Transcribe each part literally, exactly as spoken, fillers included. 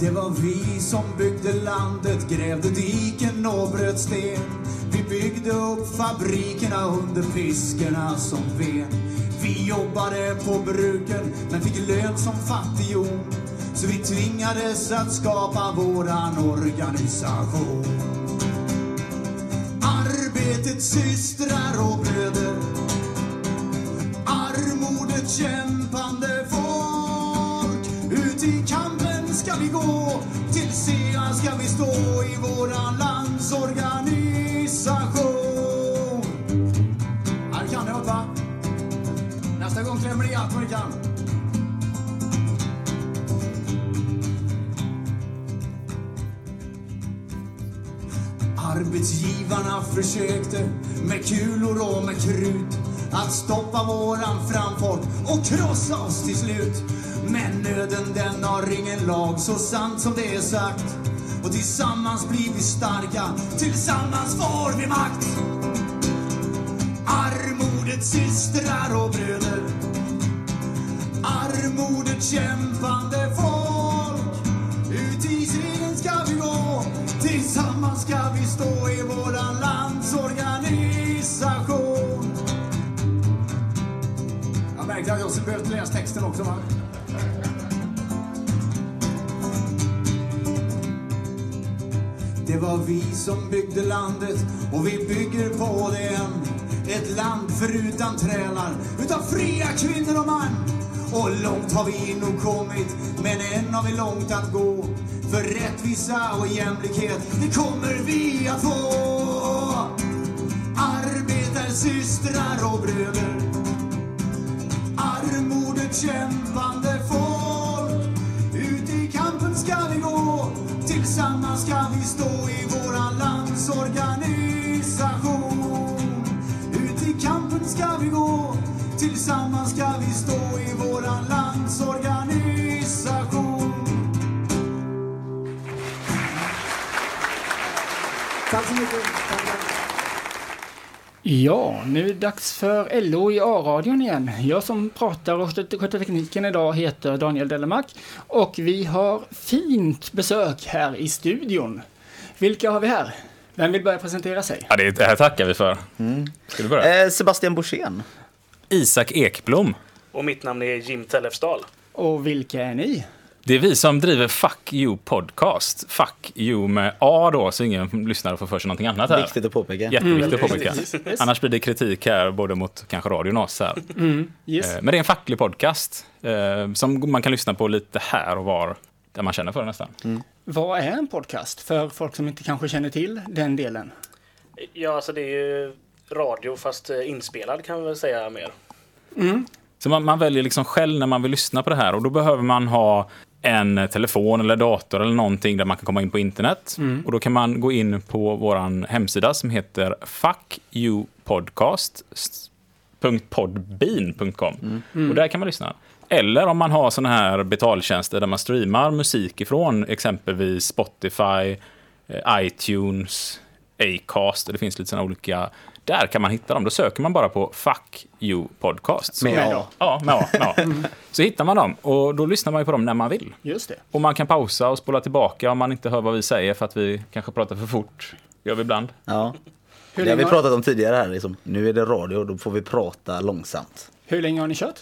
Det var vi som byggde landet, grävde diken och bröt sten. Vi byggde upp fabrikerna under piskorna som ven. Vi jobbade på bruken men fick lön som fattighjon. Så vi tvingades att skapa våran organisation. Arbetets systrar och bröder, armodet kämpande folk. Ut i kampen ska vi gå, till sedan ska vi stå i våran landsorganisation. Här kan det va? Nästa gång klämmer ni allt vad ni kan. Arbetsgivarna försökte med kulor och med krut att stoppa våran framfart och krossa oss till slut. Men nöden den har ingen lag, så sant som det är sagt. Och tillsammans blir vi starka, tillsammans får vi makt. Armodet systrar och bröder, armodet kämpande folk. Ut i striden ska vi gå, tillsammans ska vi stå i våran landsorganisation. Jag märkte att jag också behövt läsa texten också, va? Det var vi som byggde landet och vi bygger på det än. Ett land förutan trälar, utan fria kvinnor och man. Och långt har vi nog kommit, men än har vi långt att gå. För rättvisa och jämlikhet, det kommer vi att få. Arbetarsystrar och bröder, armodet kämpande folk. Ut i kampen ska vi gå, tillsammans ska vi stå i våran landsorganisation. Ut i kampen ska vi gå, tillsammans ska vi stå i våran landsorganisation. Tack så mycket. Ja, nu är det dags för L O i A-radion igen. Jag som pratar och sköter tekniken idag heter Daniel Dellemark. Och vi har fint besök här i studion. Vilka har vi här? Vem vill börja presentera sig? Ja, det här tackar vi för. Mm. Ska du börja? Eh, Sebastian Borssén. Isak Ekblom. Och mitt namn är Jim Tellefsdal. Och vilka är ni? Det är vi som driver Fuck You Podcast. Fuck You med A då, så ingen lyssnare får för sig någonting annat här. Viktigt att påpeka. Jätteviktigt Mm. att påpeka. Yes. Annars blir det kritik här, både mot kanske radion och oss här. Mm. Yes. Eh, Men det är en facklig podcast eh, som man kan lyssna på lite här och var, där man känner för det nästan. Mm. Vad är en podcast för folk som inte kanske känner till den delen? Ja, alltså det är ju radio fast inspelad kan vi väl säga mer. Mm. Så man, man väljer liksom själv när man vill lyssna på det här, och då behöver man ha en telefon eller dator eller någonting där man kan komma in på internet. Mm. Och då kan man gå in på våran hemsida som heter fuck you podcast punkt podbean punkt com. Mm. Mm. Och där kan man lyssna. Eller om man har såna här betaltjänster där man streamar musik ifrån, exempelvis Spotify, iTunes, Acast, det finns lite såna olika. Där kan man hitta dem. Då söker man bara på Fuck You Podcast. Med Med A. Ja, med A, med A. Så hittar man dem, och då lyssnar man ju på dem när man vill. Just det. Och man kan pausa och spola tillbaka om man inte hör vad vi säger för att vi kanske pratar för fort. Gör vi ibland. Ja. Hur Det har vi länge, har, pratat om tidigare här. Liksom. Nu är det radio, då får vi prata långsamt. hur länge har ni kört?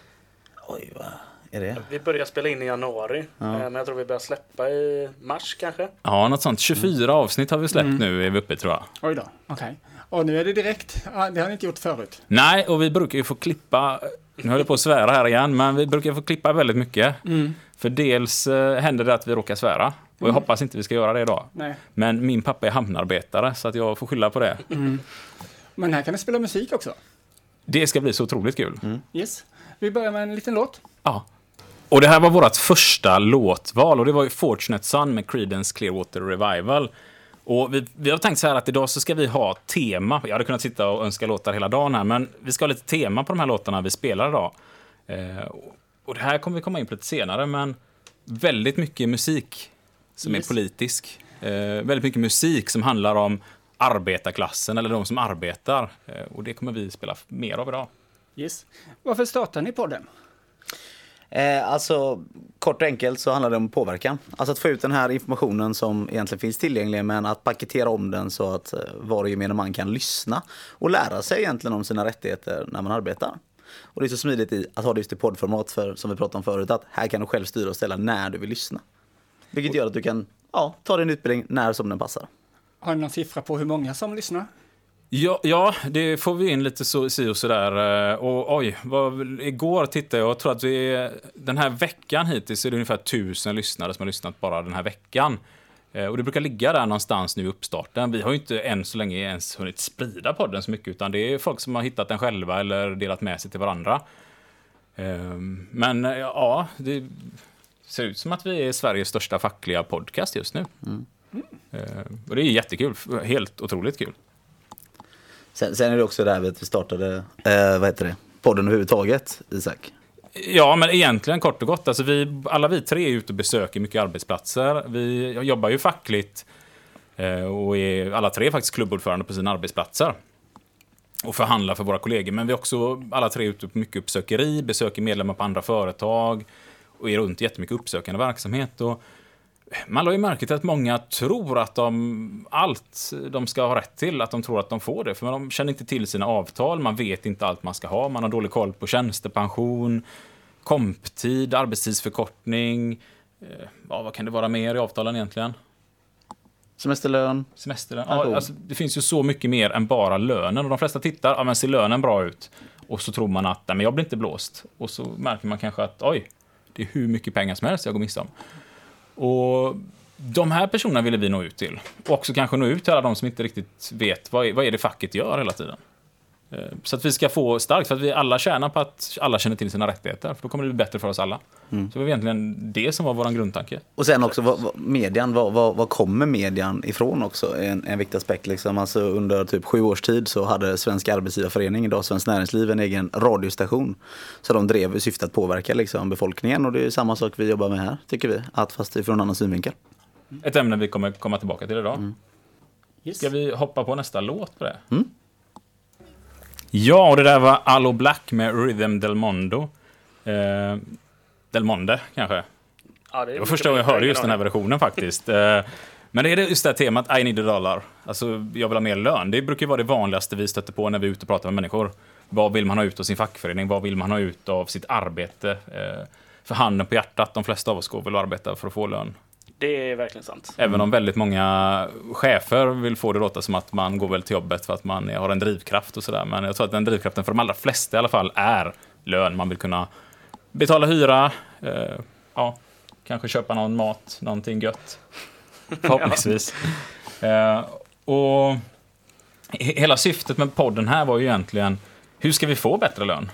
Oj, vad är det? Vi började spela in i januari, Ja. men jag tror vi börjar släppa i mars kanske. Ja, något sånt. tjugofyra avsnitt har vi släppt Mm. nu, är vi uppe tror jag. Oj då, okej. Och nu är det direkt. Ah, det har ni inte gjort förut. Nej, och vi brukar ju få klippa, nu höll jag på att svära här igen, men vi brukar få klippa väldigt mycket. Mm. För dels eh, händer det att vi råkar svära, och jag Mm. hoppas inte vi ska göra det idag. Nej. Men min pappa är hamnarbetare, så att jag får skylla på det. Mm. Men här kan ni spela musik också. Det ska bli så otroligt kul. Yes. Vi börjar med en liten låt. Ja. Och det här var vårt första låtval, och det var ju Fortunate Son med Creedence Clearwater Revival. Och vi, vi har tänkt så här att idag så ska vi ha tema. Jag hade kunnat sitta och önska låtar hela dagen här, men vi ska ha lite tema på de här låtarna vi spelar idag. Eh, och det här kommer vi komma in på lite senare, men väldigt mycket musik som Yes. är politisk. Eh, väldigt mycket musik som handlar om arbetarklassen eller de som arbetar. Eh, och det kommer vi spela mer av idag. Yes. Varför startar ni podden? Eh, alltså, kort och enkelt så handlar det om påverkan. Alltså att få ut den här informationen som egentligen finns tillgänglig, men att paketera om den så att eh, var och gemene man kan lyssna och lära sig egentligen om sina rättigheter när man arbetar. Och det är så smidigt i att ha det just i poddformat, för som vi pratade om förut, att här kan du själv styra och ställa när du vill lyssna. Vilket gör att du kan ja, ta din utbildning när som den passar. Har ni någon siffra på hur många som lyssnar? Ja, ja, det får vi in lite så, si och sådär. Och oj, vad, igår tittade jag och tror att vi är, den här veckan hittills är det ungefär tusen lyssnare som har lyssnat bara den här veckan. Och det brukar ligga där någonstans nu i uppstarten. Vi har ju inte än så länge ens hunnit sprida podden så mycket, utan det är folk som har hittat den själva eller delat med sig till varandra. Men ja, det ser ut som att vi är Sveriges största fackliga podcast just nu. Mm. Och det är jättekul, helt otroligt kul. Sen, sen är det också där att vi startade eh, vad heter det? podden överhuvudtaget, Isak. Ja, men egentligen kort och gott. Alltså vi, alla vi tre är ute och besöker mycket arbetsplatser. Vi jobbar ju fackligt eh, och är alla tre faktiskt klubbordförande på sina arbetsplatser. Och förhandlar för våra kollegor. Men vi är också alla tre ute på mycket uppsökeri, besöker medlemmar på andra företag och är runt jättemycket uppsökande verksamhet. Och man har ju märkt att många tror att de, allt de ska ha rätt till, att de tror att de får det. För de känner inte till sina avtal, man vet inte allt man ska ha. Man har dålig koll på tjänstepension, komptid, arbetstidsförkortning. Ja, vad kan det vara mer i avtalen egentligen? Semesterlön. Semesterlön. Ja, alltså, det finns ju så mycket mer än bara lönen. Och de flesta tittar, ja men ser lönen bra ut? Och så tror man att, nej men jag blir inte blåst. Och så märker man kanske att, oj, det är hur mycket pengar som helst jag går miste om. Och de här personerna ville vi nå ut till. Och också kanske nå ut till alla de som inte riktigt vet vad är, vad är det facket gör hela tiden. Så att vi ska få starkt, för att vi alla tjänar på att alla känner till sina rättigheter. För då kommer det bli bättre för oss alla. Mm. Så det var egentligen det som var vår grundtanke. Och sen också vad, vad, median, vad, vad, vad kommer median ifrån också? En, en viktig aspekt liksom. Alltså under typ sju års tid så hade Svenska Arbetsgivarförening, idag Svenskt Näringsliv, en egen radiostation. Så de drev i syfte att påverka liksom, befolkningen. Och det är samma sak vi jobbar med här, tycker vi. Att fast ifrån en annan synvinkel. Mm. Ett ämne vi kommer komma tillbaka till idag. Mm. Yes. Ska vi hoppa på nästa låt på det? Mm. Ja, och det där var Allo Black med Rhythm Del Mondo. Eh, Del Monde, kanske. Ja, det, det var första gången jag hörde just den här versionen faktiskt. eh, men det är just det här temat, I need a dollar. Alltså, jag vill ha mer lön. Det brukar vara det vanligaste vi stöter på när vi är ute och pratar med människor. Vad vill man ha ut av sin fackförening? Vad vill man ha ut av sitt arbete? Eh, för handen på hjärtat, de flesta av oss går väl arbeta för att få lön. Det är verkligen sant. Även om väldigt många chefer vill få det låta som att man går väl till jobbet för att man har en drivkraft och sådär. Men jag tror att den drivkraften för de allra flesta i alla fall är lön. Man vill kunna betala hyra, eh, ja, kanske köpa någon mat, någonting gött. Förhoppningsvis. eh, och hela syftet med podden här var ju egentligen, hur ska vi få bättre lön?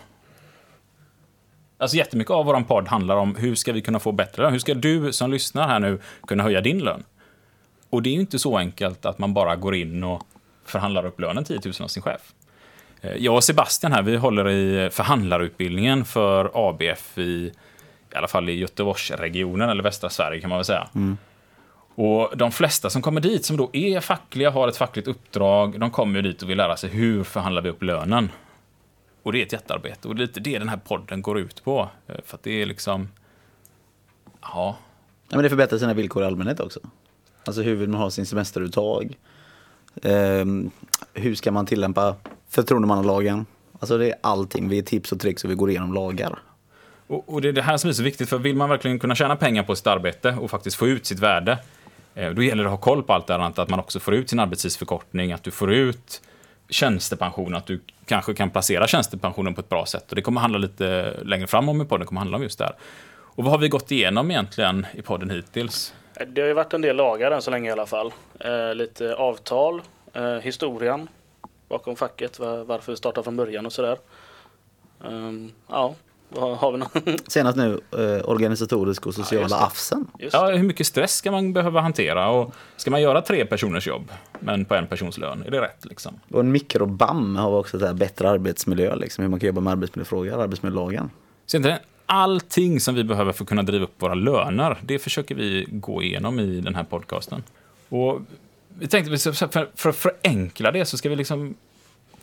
Alltså jättemycket av våran podd handlar om hur ska vi kunna få bättre lön? Hur ska du som lyssnar här nu kunna höja din lön? Och det är ju inte så enkelt att man bara går in och förhandlar upp lönen tio tusen av sin chef. Jag och Sebastian här, vi håller i förhandlarutbildningen för A B F i, i alla fall i Göteborgsregionen eller västra Sverige kan man väl säga. Mm. Och de flesta som kommer dit som då är fackliga, har ett fackligt uppdrag, de kommer ju dit och vill lära sig hur förhandlar vi upp lönen. Och det är ett jättearbete. Och det är lite det den här podden går ut på. För att det är liksom... Ja. Ja, men det förbättrar sina villkor i allmänhet också. Alltså hur vill man ha sin semesteruttag? Um, hur ska man tillämpa förtroendemannalagen? Alltså det är allting. Vi är tips och tricks och vi går igenom lagar. Och, och det är det här som är så viktigt. För vill man verkligen kunna tjäna pengar på sitt arbete och faktiskt få ut sitt värde, då gäller det att ha koll på allt det här. Att man också får ut sin arbetstidsförkortning. Att du får ut tjänstepension, att du kanske kan placera tjänstepensionen på ett bra sätt. Och det kommer handla lite längre fram om i podden, kommer handla om just det här. Och vad har vi gått igenom egentligen i podden hittills? Det har ju varit en del lagar än så länge i alla fall. Eh, lite avtal, eh, historien bakom facket, var, varför vi startade från början och sådär. Um, ja, vad har vi någon? Senast nu, eh, organisatorisk och sociala ja, afsen. Ja, hur mycket stress ska man behöva hantera? Och ska man göra tre personers jobb, men på en persons lön? Är det rätt liksom? Och en mikrobam har också där bättre arbetsmiljö, liksom, hur man kan jobba med arbetsmiljöfrågor, arbetsmiljölagen. Så inte allting som vi behöver för att kunna driva upp våra löner, det försöker vi gå igenom i den här podcasten. Och vi tänkte, för att förenkla det så ska vi liksom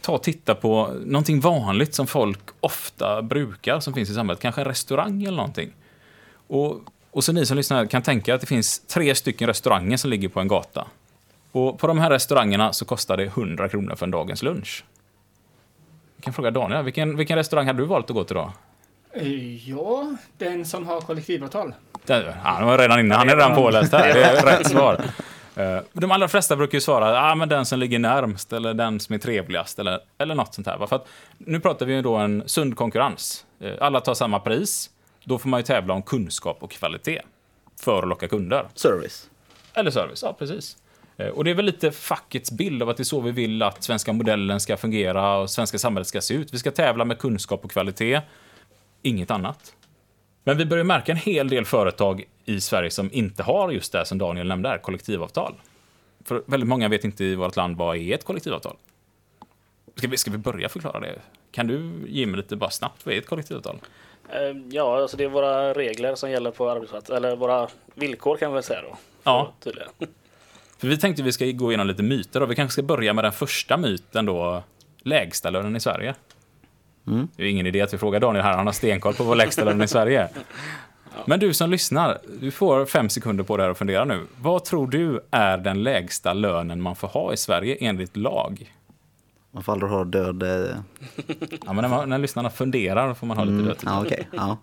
ta och titta på någonting vanligt som folk ofta brukar, som finns i samhället. Kanske en restaurang eller någonting. Och, och så ni som lyssnar kan tänka att det finns tre stycken restauranger som ligger på en gata. Och på de här restaurangerna så kostar det hundra kronor för en dagens lunch. Jag kan fråga Daniel, vilken, vilken restaurang hade du valt att gå till då? Ja, den som har kollektivavtal. Den, han var redan inne, han är redan påläst här. Det är rätt svar. De allra flesta brukar ju svara ah, men den som ligger närmst eller den som är trevligast eller, eller något sånt här. För att nu pratar vi ju då en sund konkurrens. Alla tar samma pris. Då får man ju tävla om kunskap och kvalitet för att locka kunder. Service. Eller service, ja precis. Och det är väl lite fackets bild av att det är så vi vill att svenska modellen ska fungera och svenska samhället ska se ut. Vi ska tävla med kunskap och kvalitet. Inget annat. Men vi börjar märka en hel del företag i Sverige som inte har just det som Daniel nämnde här, kollektivavtal. För väldigt många vet inte i vårt land vad är ett kollektivavtal. Ska vi, ska vi börja förklara det? Kan du ge mig lite bara snabbt, vad är ett kollektivavtal? Ja, alltså det är våra regler som gäller på arbetsplatsen, eller våra villkor kan vi väl säga då. Ja. Tydligen. För vi tänkte att vi ska gå igenom lite myter och vi kanske ska börja med den första myten då, lägsta lönen i Sverige. Mm. Det är ingen idé att vi frågar Daniel här, han har stenkoll på vad lägsta lönen i Sverige är. Ja. Men du som lyssnar, du får fem sekunder på det här att fundera nu. Vad tror du är den lägsta lönen man får ha i Sverige enligt lag? Man får aldrig ha död... Eh... Ja, men när, man, när lyssnarna funderar får man ha lite död. Mm, ja, okej. Ja.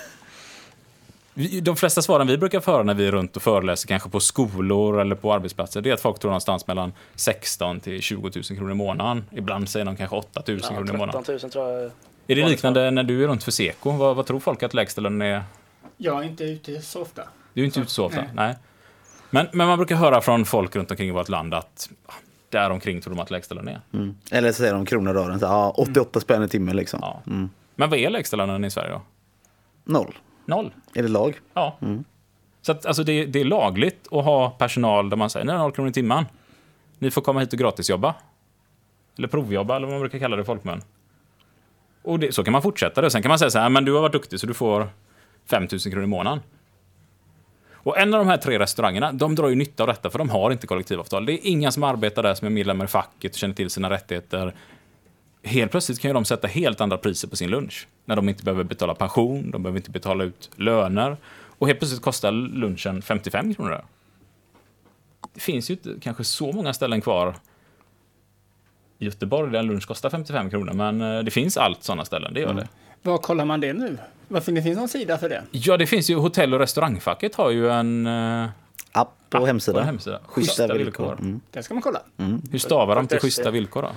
De flesta svaren vi brukar föra när vi är runt och föreläser kanske på skolor eller på arbetsplatser, det är att folk tror någonstans mellan sexton till tjugo tusen kronor i månaden. Ibland säger de kanske åtta tusen ja, kronor i månaden. tretton tusen tror jag. Är det liknande när du är runt för Seko? Vad, vad tror folk att lägsta lönen är? Jag är inte ute så ofta. Du är inte ute så ofta? Nej. Nej. Men, men man brukar höra från folk runt omkring i vårt land att där omkring tror de att lägsta lönen är. Mm. Eller så säger de kronor dagen, så ja, åttioåtta spänn i timmen liksom. Ja. Mm. Men vad är lägsta lönen i Sverige då? Noll. Noll? Är det lag? Ja. Mm. Så att, alltså det, det är lagligt att ha personal där man säger nej, noll kronor i timmen. Ni får komma hit och gratisjobba. Eller provjobba, eller vad man brukar kalla det i folkmun. Och det, så kan man fortsätta det. Sen kan man säga så här, men du har varit duktig så du får fem tusen kronor i månaden. Och en av de här tre restaurangerna, de drar ju nytta av detta för de har inte kollektivavtal. Det är ingen som arbetar där som är medlemmar i facket och känner till sina rättigheter. Helt plötsligt kan ju de sätta helt andra priser på sin lunch. När de inte behöver betala pension, de behöver inte betala ut löner. Och helt plötsligt kostar lunchen femtiofem kronor. Det finns ju inte kanske så många ställen kvar i Göteborg där en lunch kostar femtiofem kronor. Men det finns allt sådana ställen, det gör det. Var kollar man det nu? Varför det finns någon sida för det? Ja, det finns ju hotell- och restaurangfacket har ju en uh, app på app hemsida. På hemsida. Schyssta, schyssta villkor. villkor. Mm. Det ska man kolla. Mm. Hur stavar de till schyssta villkor då?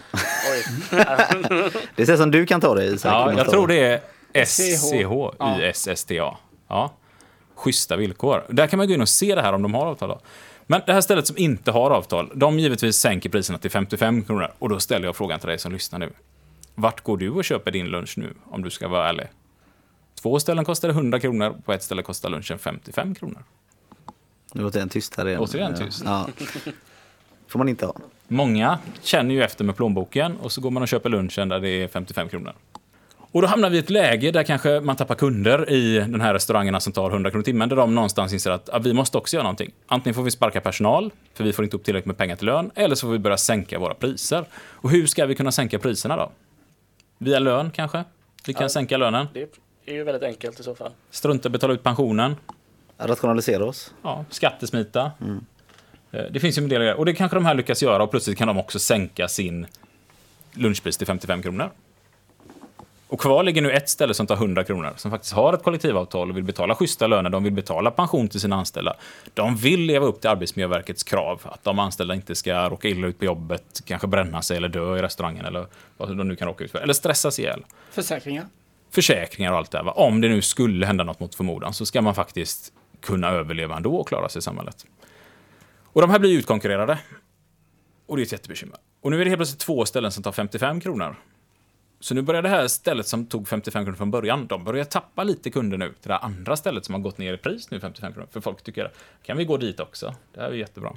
Det ser som du kan ta det i. Ja, jag tror det är S C H Y S S T A. Ja. Schyssta villkor. Där kan man gå in och se det här om de har avtal då. Men det här stället som inte har avtal, de givetvis sänker priserna till femtiofem kronor. Och då ställer jag frågan till dig som lyssnar nu. Vart går du och köper din lunch nu, om du ska vara ärlig? Två ställen kostar hundra kronor, på ett ställe kostar lunchen femtiofem kronor. Nu låter en tyst här igen. Låter en tyst. Ja. Får man inte ha. Många känner ju efter med plånboken och så går man och köper lunchen där det är femtiofem kronor. Och då hamnar vi i ett läge där kanske man tappar kunder i den här restaurangerna som tar hundra kronor i timmen, där de någonstans inser att ja, vi måste också göra någonting. Antingen får vi sparka personal, för vi får inte upp tillräckligt med pengar till lön, eller så får vi börja sänka våra priser. Och hur ska vi kunna sänka priserna då? Via lön kanske? Vi kan ja, sänka lönen. Det är ju väldigt enkelt i så fall. Strunta betala ut pensionen. Rationalisera oss. Ja, skattesmita. Mm. Det finns ju en del grejer. Och det kanske de här lyckas göra, och plötsligt kan de också sänka sin lunchpris till femtiofem kronor. Och kvar ligger nu ett ställe som tar hundra kronor, som faktiskt har ett kollektivavtal och vill betala schyssta löner, de vill betala pension till sina anställda. De vill leva upp till Arbetsmiljöverkets krav, att de anställda inte ska råka illa ut på jobbet, kanske bränna sig eller dö i restaurangen, eller vad de nu kan råka ut för, eller stressas ihjäl. Försäkringar. Försäkringar och allt det här. Om det nu skulle hända något mot förmodan så ska man faktiskt kunna överleva ändå och klara sig i samhället. Och de här blir utkonkurrerade. Och det är ett jättebekymmer. Och nu är det helt plötsligt två ställen som tar femtiofem kronor. Så nu börjar det här stället som tog femtiofem kronor från början, de börjar tappa lite kunder nu till det andra stället som har gått ner i pris nu, femtiofem kronor. För folk tycker, kan vi gå dit också? Det här är jättebra.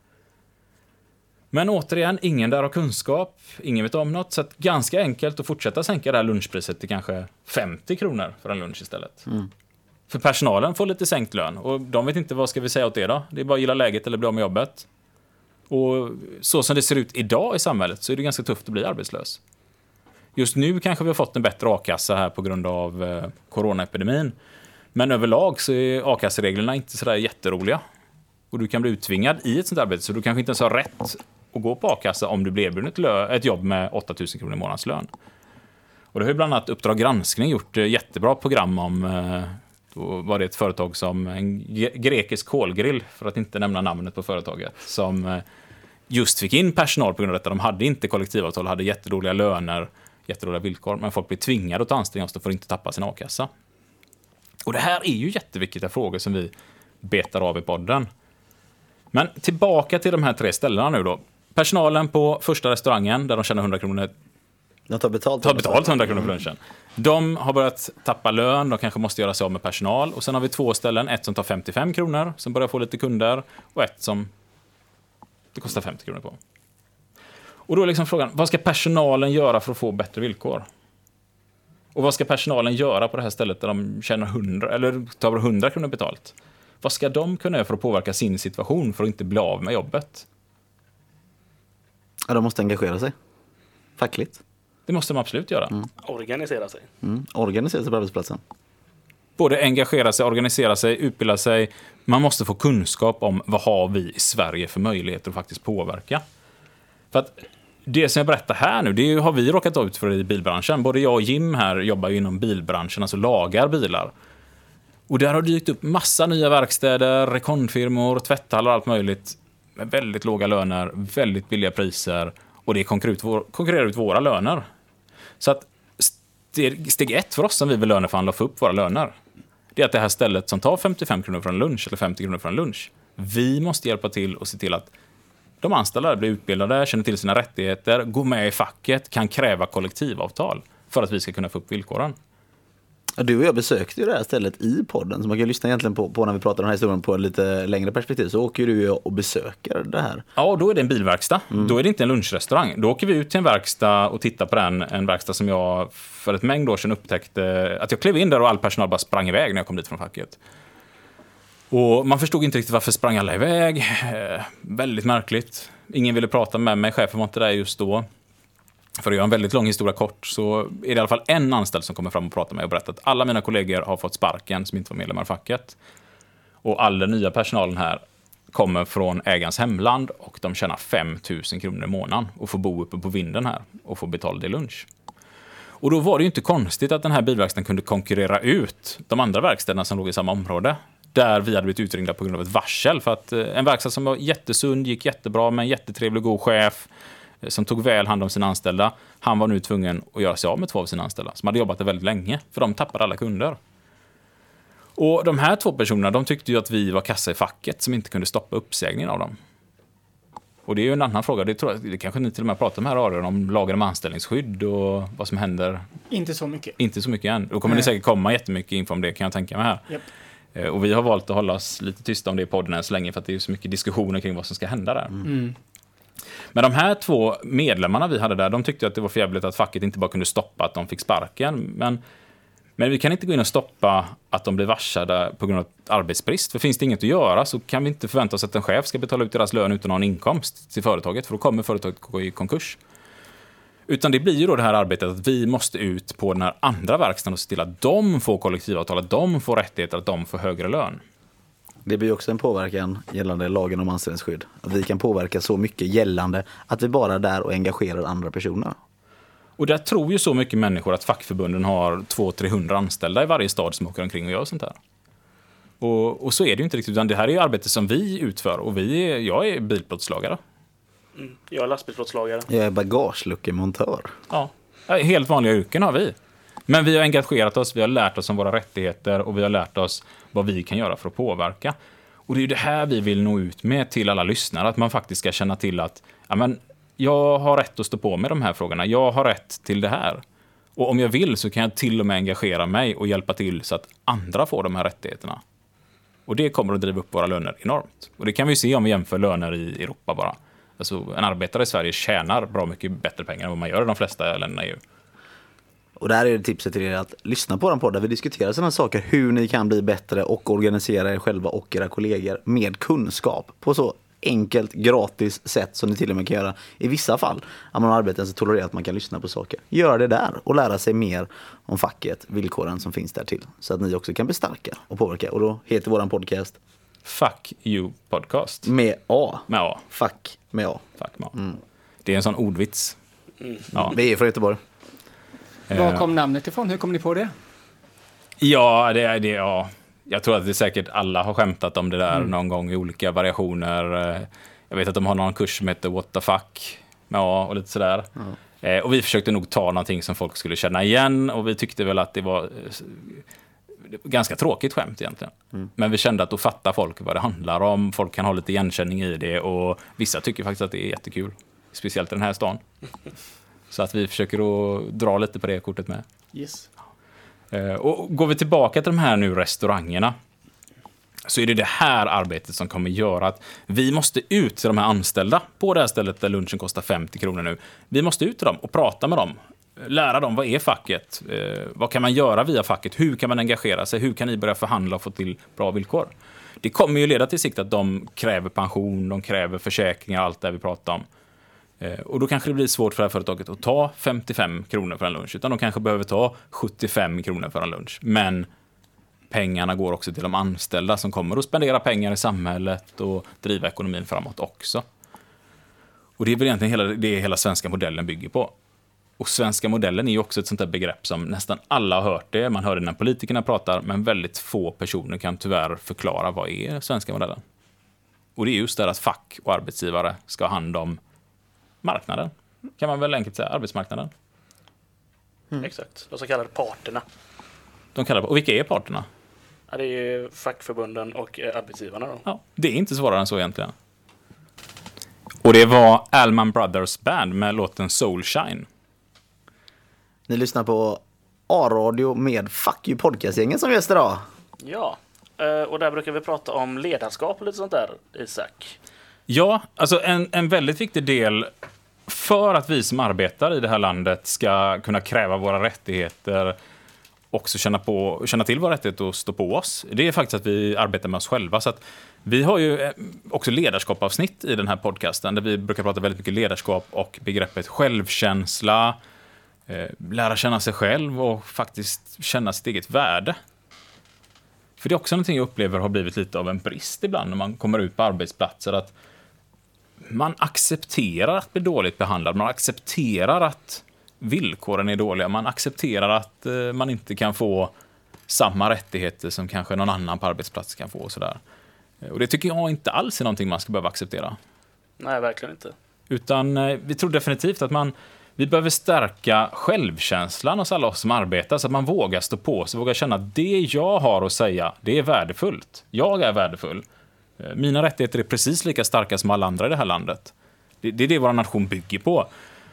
Men återigen, ingen där har kunskap, ingen vet om något, så att ganska enkelt att fortsätta sänka det här lunchpriset till kanske femtio kronor för en lunch istället. Mm. För personalen får lite sänkt lön och de vet inte vad ska vi säga åt det då. Det är bara att gilla läget eller bli av med jobbet. Och så som det ser ut idag i samhället så är det ganska tufft att bli arbetslös. Just nu kanske vi har fått en bättre a-kassa här på grund av eh, coronaepidemin. Men överlag så är a-kassereglerna inte sådär jätteroliga. Och du kan bli uttvingad i ett sånt arbete, så du kanske inte ens har rätt att gå på a-kassa om du blir erbjuden ett, lö- ett jobb med åtta tusen kronor i månadslön. Och det har ju bland annat Uppdrag granskning gjort eh, jättebra program om. Eh, då var det ett företag som en ge- grekisk kolgrill, för att inte nämna namnet på företaget, som eh, just fick in personal på grund av detta. De hade inte kollektivavtal, hade jättedåliga löner, jättedåliga villkor, men folk blir tvingade att anstränga sig för att inte tappa sin a-kassa. Och det här är ju jätteviktiga frågor som vi betar av i podden. Men tillbaka till de här tre ställena nu då. Personalen på första restaurangen, där de tjänar hundra kronor, De tar betalt. tar betalt hundra kronor för lunchen. De har börjat tappa lön, de kanske måste göra sig av med personal. Och sen har vi två ställen, ett som tar femtiofem kronor, som börjar få lite kunder, och ett som det kostar femtio kronor på. Och då är liksom frågan, vad ska personalen göra för att få bättre villkor? Och vad ska personalen göra på det här stället där de tjänar hundra eller tar hundra kronor betalt? Vad ska de kunna göra för att påverka sin situation för att inte bli av med jobbet? Ja, de måste engagera sig. Fackligt. Det måste de absolut göra. Mm. Organisera sig. Mm. Organisera sig på arbetsplatsen. Både engagera sig, organisera sig, utbilda sig. Man måste få kunskap om vad har vi i Sverige för möjligheter att faktiskt påverka. För att det som jag berättar här nu, det har vi råkat ut för i bilbranschen. Både jag och Jim här jobbar ju inom bilbranschen, alltså lagar bilar. Och där har dykt upp massa nya verkstäder, rekondfirmor, tvätthallar och allt möjligt. Med väldigt låga löner, väldigt billiga priser. Och det konkurrerar ut, vår, konkurrerar ut våra löner. Så att steg, steg ett för oss som vi vill löneförhandla och få upp våra löner, det är att det här stället som tar femtiofem kronor för en lunch eller femtio kronor för en lunch, vi måste hjälpa till och se till att de anställda blir utbildade, känner till sina rättigheter, går med i facket, kan kräva kollektivavtal för att vi ska kunna få upp villkoren. Du och jag besökte ju det här stället i podden, så man kan lyssna egentligen på, på när vi pratar om den här historien på ett lite längre perspektiv, så åker du och besöker det här. Ja, då är det en bilverkstad. Mm. Då är det inte en lunchrestaurang. Då åker vi ut till en verkstad och tittar på den, en verkstad som jag för ett mängd år sedan upptäckte att jag klev in där och all personal bara sprang iväg när jag kom dit från facket. Och man förstod inte riktigt varför sprang alla iväg. Eh, väldigt märkligt. Ingen ville prata med mig, chefen var inte där just då. För att göra en väldigt lång historia kort, så är det i alla fall en anställd som kommer fram och pratar med mig och berättar att alla mina kollegor har fått sparken som inte var medlemmar i facket. Och all den nya personalen här kommer från ägarens hemland och de tjänar fem tusen kronor i månaden och får bo uppe på vinden här och få betald i lunch. Och då var det ju inte konstigt att den här bilverkstaden kunde konkurrera ut de andra verkstäderna som låg i samma område, där vi hade blivit utringda på grund av ett varsel. För att en verkstad som var jättesund, gick jättebra med en jättetrevlig god chef som tog väl hand om sina anställda, han var nu tvungen att göra sig av med två av sina anställda som hade jobbat där väldigt länge, för de tappade alla kunder. Och de här två personerna, de tyckte ju att vi var kassa i facket som inte kunde stoppa uppsägningen av dem. Och det är ju en annan fråga, det, tror jag, det kanske ni till och med pratar om här, Arion, om lagen om anställningsskydd och vad som händer. Inte så mycket. Inte så mycket än. Då kommer Nej. det säkert komma jättemycket info om det, kan jag tänka mig här. Yep. Och vi har valt att hålla oss lite tysta om det i podden än så länge, för att det är så mycket diskussioner kring vad som ska hända där. Mm. Men de här två medlemmarna vi hade där, de tyckte att det var för jävligt att facket inte bara kunde stoppa att de fick sparken. Men, men vi kan inte gå in och stoppa att de blir varslade på grund av arbetsbrist. För finns det inget att göra så kan vi inte förvänta oss att en chef ska betala ut deras lön utan någon inkomst till företaget. För då kommer företaget gå i konkurs. Utan det blir ju då det här arbetet att vi måste ut på den här andra verkstaden och se till att de får kollektivavtal, att de får rättigheter, att de får högre lön. Det blir också en påverkan gällande lagen om anställningsskydd. Att vi kan påverka så mycket gällande att vi bara är där och engagerar andra personer. Och där tror ju så mycket människor att fackförbunden har två till trehundra anställda i varje stad som åker omkring och gör sånt här. Och, och så är det ju inte riktigt, utan det här är ju arbete som vi utför. Och vi är, jag är bilplåtslagare. Mm. Jag är lastbilsplåtslagare. Jag är bagageluckemontör. Ja, helt vanliga yrken har vi. Men vi har engagerat oss, vi har lärt oss om våra rättigheter och vi har lärt oss vad vi kan göra för att påverka. Och det är ju det här vi vill nå ut med till alla lyssnare, att man faktiskt ska känna till att ja, men, jag har rätt att stå på med de här frågorna, jag har rätt till det här. Och om jag vill så kan jag till och med engagera mig och hjälpa till så att andra får de här rättigheterna. Och det kommer att driva upp våra löner enormt. Och det kan vi se om vi jämför löner i Europa bara. Alltså en arbetare i Sverige tjänar bra mycket bättre pengar än vad man gör i de flesta länderna i E U. Och där är det tipset till er att lyssna på den podden där vi diskuterar sådana saker, hur ni kan bli bättre och organisera er själva och era kollegor med kunskap på så enkelt, gratis sätt som ni till och med kan göra i vissa fall. Om man har arbetat så tolererar att man kan lyssna på saker. Gör det där och lära sig mer om facket, villkoren som finns där till. Så att ni också kan bli starka och påverka. Och då heter våran podcast Fuck You Podcast. Med A. Med A. Fuck med A. Fuck med A. Mm. Det är en sån ordvits. Mm. Ja. Vi är från Göteborg. Var kom namnet ifrån? Hur kom ni på det? Ja, det är det. Ja. Jag tror att det säkert alla har skämtat om det där mm. någon gång i olika variationer. Jag vet att de har någon kurs som heter What the fuck med A och lite sådär. Mm. Och vi försökte nog ta någonting som folk skulle känna igen. Och vi tyckte väl att det var ganska tråkigt skämt egentligen. Mm. Men vi kände att då fattar folk vad det handlar om. Folk kan ha lite igenkänning i det. Och vissa tycker faktiskt att det är jättekul. Speciellt i den här stan. Så att vi försöker att dra lite på det kortet med. Yes. Och går vi tillbaka till de här nu restaurangerna, så är det det här arbetet som kommer göra att vi måste ut till de här anställda på det här stället där lunchen kostar femtio kronor nu. Vi måste ut till dem och prata med dem. Lära dem, vad är facket? Eh, vad kan man göra via facket? Hur kan man engagera sig? Hur kan ni börja förhandla och få till bra villkor? Det kommer ju leda till sikt att de kräver pension, de kräver försäkringar, allt det vi pratar om. Eh, och då kanske det blir svårt för det här företaget att ta femtiofem kronor för en lunch, utan de kanske behöver ta sjuttiofem kronor för en lunch. Men pengarna går också till de anställda som kommer att spendera pengar i samhället och driva ekonomin framåt också. Och det är väl egentligen hela, det hela svenska modellen bygger på. Och svenska modellen är ju också ett sånt där begrepp som nästan alla har hört det. Man hör det när politikerna pratar, men väldigt få personer kan tyvärr förklara vad är svenska modellen. Och det är just det att fack och arbetsgivare ska ha hand om marknaden. Kan man väl enkelt säga, arbetsmarknaden. Mm. Exakt, de så kallade parterna. De kallar, och vilka är parterna? Ja, det är ju fackförbunden och arbetsgivarna då. Ja, det är inte svårare än så egentligen. Och det var Allman Brothers Band med låten Soulshine. Ni lyssnar på A-radio med Fuck You Podcast-gängen som gäst idag. Ja, och där brukar vi prata om ledarskap och lite sånt där, Isak. Ja, alltså en, en väldigt viktig del för att vi som arbetar i det här landet ska kunna kräva våra rättigheter, också känna, på, känna till våra rättigheter och stå på oss. Det är faktiskt att vi arbetar med oss själva. Så att vi har ju också ledarskapavsnitt i den här podcasten där vi brukar prata väldigt mycket ledarskap och begreppet självkänsla, eh, lära känna sig själv och faktiskt känna sitt eget värde. För det är också någonting jag upplever har blivit lite av en brist ibland när man kommer ut på arbetsplatser, att man accepterar att bli dåligt behandlad, man accepterar att villkoren är dåliga, man accepterar att eh, man inte kan få samma rättigheter som kanske någon annan på arbetsplats kan få och sådär. Och det tycker jag inte alls är någonting man ska behöva acceptera. Nej, verkligen inte. Utan eh, vi tror definitivt att man vi behöver stärka självkänslan hos alla oss som arbetar, så att man vågar stå på sig, vågar känna att det jag har att säga, det är värdefullt. Jag är värdefull. Mina rättigheter är precis lika starka som alla andra i det här landet. Det, det är det vår nation bygger på.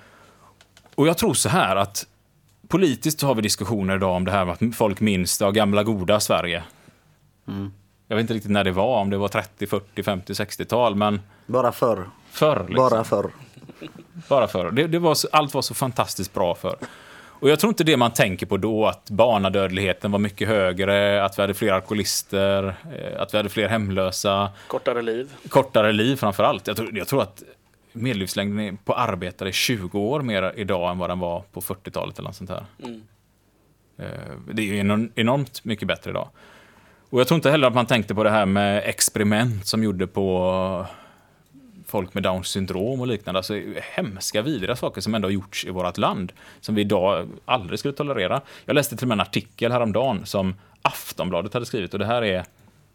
Och jag tror så här att politiskt har vi diskussioner idag om det här med att folk minns det gamla goda Sverige. Mm. Jag vet inte riktigt när det var, om det var trettio, fyrtio, femtio, sextio-tal, men... Bara förr. Förr, liksom. Bara förr. Bara förr. Det, det var så, allt var så fantastiskt bra för. Och jag tror inte det man tänker på då, att barnadödligheten var mycket högre, att vi hade fler alkoholister, att vi hade fler hemlösa. Kortare liv. Kortare liv framför allt. Jag tror, jag tror att medellivslängden på arbetare är tjugo år mer idag än vad den var på fyrtiotalet eller något sånt här. Mm. Det är ju enormt mycket bättre idag. Och jag tror inte heller att man tänkte på det här med experiment som gjorde på folk med Downs syndrom och liknande. Alltså hemska, vidriga saker som ändå har gjorts i vårt land, som vi idag aldrig skulle tolerera. Jag läste till och med en artikel häromdagen som Aftonbladet hade skrivit, och det här är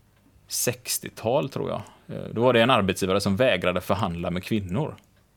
sextiotal tror jag. Då var det en arbetsgivare som vägrade förhandla med kvinnor.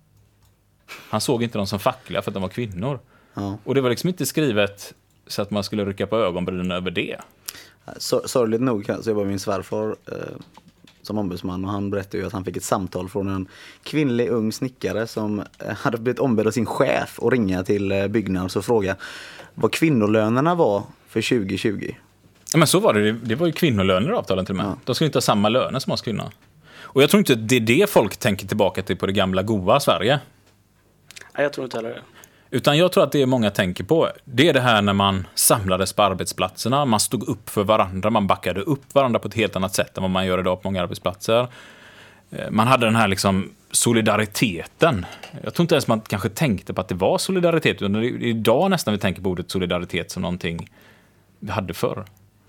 Han såg inte dem som fackliga för att de var kvinnor. Ja. Och det var liksom inte skrivet så att man skulle rycka på ögonbrynen över det. Så, sorgligt nog så jobbar min svärfar eh, som ombudsman, och han berättade ju att han fick ett samtal från en kvinnlig ung snickare som eh, hade blivit ombedd av sin chef att ringa till eh, Byggnads och fråga vad kvinnolönerna var för tjugo tjugo. Ja, men så var det. Det var ju kvinnolöner i avtalen till och med. Ja. De skulle inte ha samma löner som oss kvinnor. Och jag tror inte det är det folk tänker tillbaka till på det gamla goa Sverige. Nej, jag tror inte heller det. Utan jag tror att det många tänker på, det är det här när man samlades på arbetsplatserna, man stod upp för varandra, man backade upp varandra på ett helt annat sätt än vad man gör idag på många arbetsplatser. Man hade den här liksom solidariteten. Jag tror inte ens man kanske tänkte på att det var solidaritet. Utan det är idag nästan vi tänker på ordet solidaritet som någonting vi hade förr.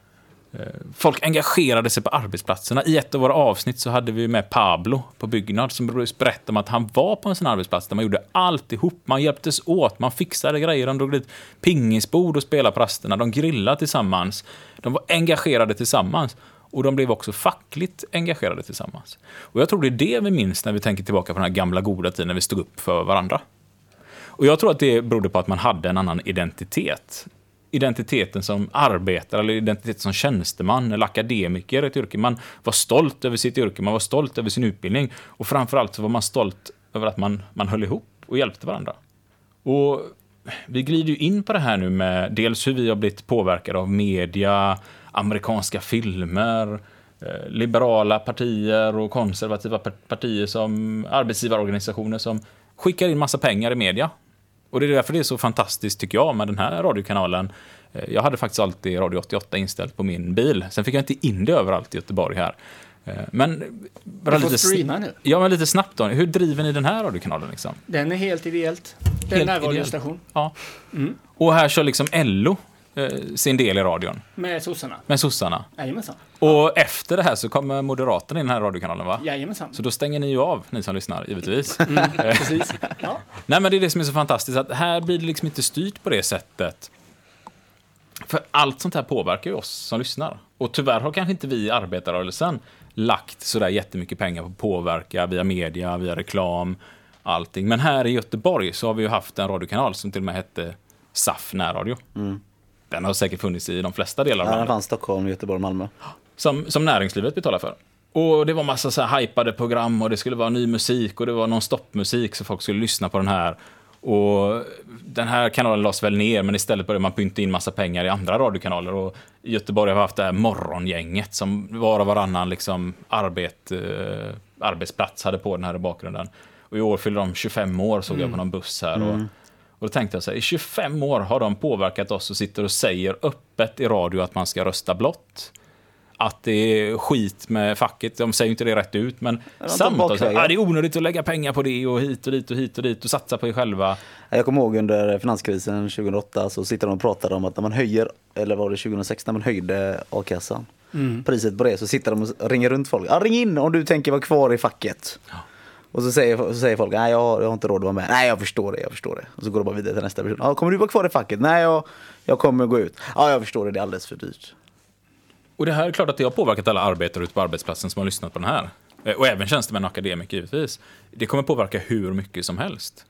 Folk engagerade sig på arbetsplatserna. I ett av våra avsnitt så hade vi med Pablo på Byggnad som berättade om att han var på en sån arbetsplats där man gjorde allt ihop. Man hjälptes åt, man fixade grejer. De drog dit pingisbord och spelade på rasterna. De grillade tillsammans. De var engagerade tillsammans. Och de blev också fackligt engagerade tillsammans. Och jag tror det är det vi minns när vi tänker tillbaka på den här gamla goda tiden när vi stod upp för varandra. Och jag tror att det berodde på att man hade en annan identitet. Identiteten som arbetare eller identiteten som tjänsteman eller akademiker i ett yrke. Man var stolt över sitt yrke, man var stolt över sin utbildning. Och framförallt så var man stolt över att man, man höll ihop och hjälpte varandra. Och vi glider ju in på det här nu med dels hur vi har blivit påverkade av media, amerikanska filmer, liberala partier och konservativa partier som arbetsgivarorganisationer som skickar in massa pengar i media. Och det är därför det är så fantastiskt tycker jag med den här radiokanalen. Jag hade faktiskt alltid Radio åttioåtta inställt på min bil. Sen fick jag inte in det överallt i Göteborg här. Men bara du får lite, streama nu. Ja, men lite snabbt då. Hur driver ni den här radiokanalen liksom? Den är helt ideellt. Det är en närradiostation. Ja. Mm. Och här kör liksom L O eh, sin del i radion. Med sossarna. Med sossarna. Jajamensan. Och efter det här så kommer Moderaterna i den här radiokanalen, va? Jajamensan. Så då stänger ni ju av, ni som lyssnar, givetvis. Mm, precis. Ja. Nej, men det är det som är så fantastiskt, att här blir det liksom inte styrt på det sättet. För allt sånt här påverkar ju oss som lyssnar. Och tyvärr har kanske inte vi i arbetarrörelsen lagt sådär jättemycket pengar på att påverka via media, via reklam, allting. Men här i Göteborg så har vi ju haft en radiokanal som till och med hette S A F närradio. Mm. Den har säkert funnits i de flesta delar av landet. Ja, den fanns Stockholm, Göteborg, Malmö. Som, som näringslivet betalar för. Och det var massa så här hypade program och det skulle vara ny musik och det var någon stoppmusik så folk skulle lyssna på den här. Och den här kanalen lades väl ner, men istället började man pynta in massa pengar i andra radiokanaler. Och i Göteborg har vi haft det här morgongänget som var och varannan liksom arbet, eh, arbetsplats hade på den här i bakgrunden. Och i år fyller de tjugofem år, såg mm. jag på någon buss här. Och, och då tänkte jag så här, i tjugofem år har de påverkat oss och sitter och säger öppet i radio att man ska rösta blått. Att det är skit med facket. De säger inte det rätt ut, men samtidigt ah, det är onödigt att lägga pengar på det och hit och dit och hit och dit och satsa på er själva. Jag kommer ihåg under finanskrisen tjugohundraåtta så sitter de och pratar om att när man höjer, eller var det tjugohundrasex när man höjde a-kassan, mm. priset på det, så sitter de och ringer runt folk. Ja, ring in om du tänker vara kvar i facket. Ja. Och så säger, så säger folk, nej jag har, jag har inte råd att vara med. Nej, jag förstår det, jag förstår det. Och så går de bara vidare till nästa person. Ja, kommer du vara kvar i facket? Nej, jag, jag kommer gå ut. Ja, jag förstår det, det är alldeles för dyrt. Och det här är klart att det har påverkat alla arbetare ute på arbetsplatsen som har lyssnat på den här. Och även tjänstemän och akademiker givetvis. Det kommer påverka hur mycket som helst.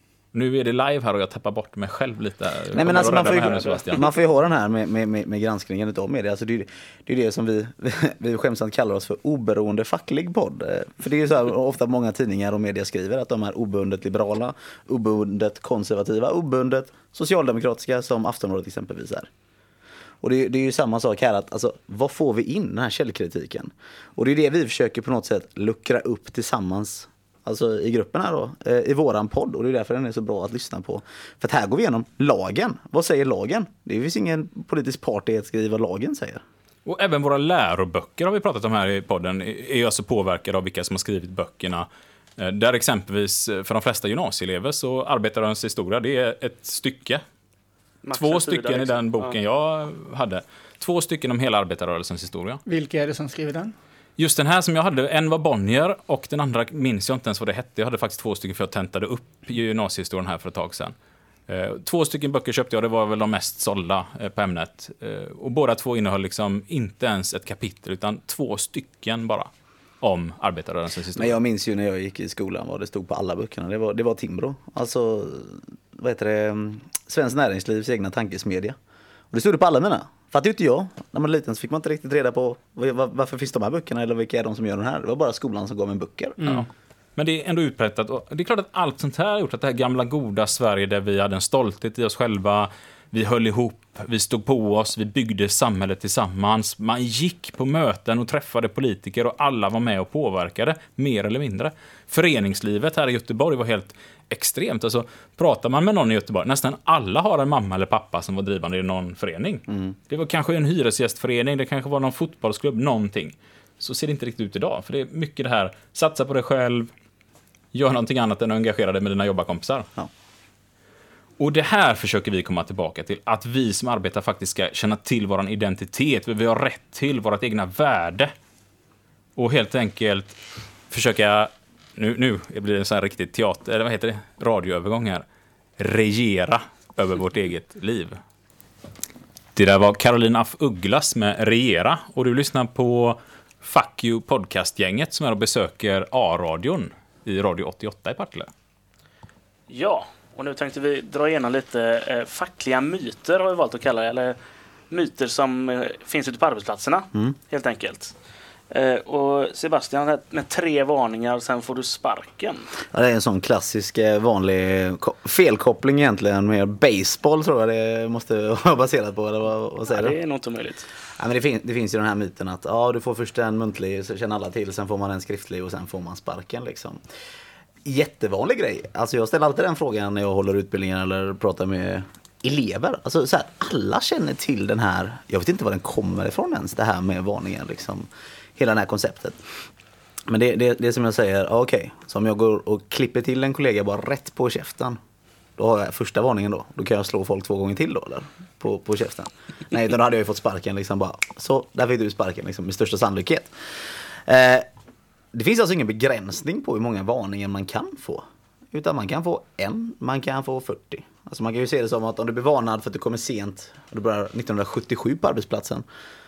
Nu är det live här och jag tappar bort mig själv lite. Nej, men alltså man, får ju, nu, man får ju ha den här med, med, med, med granskningen utav media. Alltså det, är, det är det som vi, vi skämsamt kallar oss för oberoende facklig podd. För det är ju så här, ofta många tidningar och media skriver att de är obundet liberala, obundet konservativa, obundet socialdemokratiska som Aftonbladet exempelvis är. Och det är, det är ju samma sak här, att alltså, vad får vi in den här källkritiken? Och det är det vi försöker på något sätt luckra upp tillsammans, alltså i gruppen här då, eh, i våran podd. Och det är därför den är så bra att lyssna på. För att här går vi igenom lagen. Vad säger lagen? Det finns ingen politisk part i att skriva vad lagen säger. Och även våra läroböcker har vi pratat om här i podden är ju alltså påverkade av vilka som har skrivit böckerna. Där exempelvis för de flesta gymnasieelever så arbetarens historia, det är ett stycke. Två stycken liksom. I den boken ja. jag hade. Två stycken om hela arbetarrörelsens historia. Vilka är det som skriver den? Just den här som jag hade, en var Bonnier och den andra minns jag inte ens vad det hette. Jag hade faktiskt två stycken för jag tentade upp gymnasiehistorien här för ett tag sedan. Två stycken böcker köpte jag, det var väl de mest sålda på ämnet. Och båda två innehöll liksom inte ens ett kapitel utan två stycken bara om arbetarrörelsens historia. Men jag minns ju när jag gick i skolan vad det stod på alla böckerna. Det var, det var Timbro. Alltså, vad heter det? Svensk näringslivs egna tankesmedja. Och det stod det på alla mina. Fattar ju inte jag. När man var liten så fick man inte riktigt reda på varför finns de här böckerna eller vilka är de som gör den här. Det var bara skolan som gav en böcker. Mm. Ja. Men det är ändå utbrett. Och det är klart att allt sånt här har gjort att det här gamla goda Sverige där vi hade en stolthet i oss själva. Vi höll ihop, vi stod på oss, vi byggde samhället tillsammans. Man gick på möten och träffade politiker och alla var med och påverkade, mer eller mindre. Föreningslivet här i Göteborg var helt extremt. Alltså, pratar man med någon i Göteborg, nästan alla har en mamma eller pappa som var drivande i någon förening. Mm. Det var kanske en hyresgästförening, det kanske var någon fotbollsklubb, någonting. så ser det inte riktigt ut idag. För det är mycket det här, satsa på dig själv, gör någonting annat än att engagera dig med dina jobbarkompisar. Ja. Och det här försöker vi komma tillbaka till. Att vi som arbetar faktiskt ska känna till vår identitet. Vi har rätt till vårt egna värde. Och helt enkelt försöka, nu, nu blir det en sån här riktigt teater, eller vad heter det? Radioövergång här. Regera över vårt eget liv. Det där var Caroline af Ugglas med Regera. Och du lyssnar på Fuck You podcastgänget som är och besöker A-radion i Radio åttioåtta i Partille. Ja, och nu tänkte vi dra igenom lite eh, fackliga myter har vi valt att kalla det. Eller myter som eh, finns ute på arbetsplatserna, mm. helt enkelt. Eh, och Sebastian, med tre varningar, sen får du sparken. Ja, det är en sån klassisk vanlig felkoppling egentligen med baseball, tror jag det måste vara baserat på. Eller vad, vad säger ja, du? det är nog inte möjligt. Ja, men det, fin- det finns ju den här myten att ja, du får först en muntlig, så känner alla till, sen får man en skriftlig och sen får man sparken liksom. Jättevanlig grej. Alltså jag ställer alltid den frågan när jag håller utbildningen eller pratar med elever. Alltså så här, alla känner till den här, jag vet inte var den kommer ifrån ens, det här med varningen liksom. Hela det här konceptet. Men det, det, det som jag säger, okej, okay, så om jag går och klipper till en kollega bara rätt på käften, då har jag första varningen då. Då kan jag slå folk två gånger till då, eller? På, på käften. Nej, då hade jag ju fått sparken liksom bara. Så, där fick du sparken liksom, med största sannolikhet. Eh, det finns alltså ingen begränsning på hur många varningar man kan få. Utan man kan få en, man kan få fyrtio. Alltså man kan ju se det som att om du blir varnad för att du kommer sent, och du börjar nittonhundrasjuttiosju på arbetsplatsen.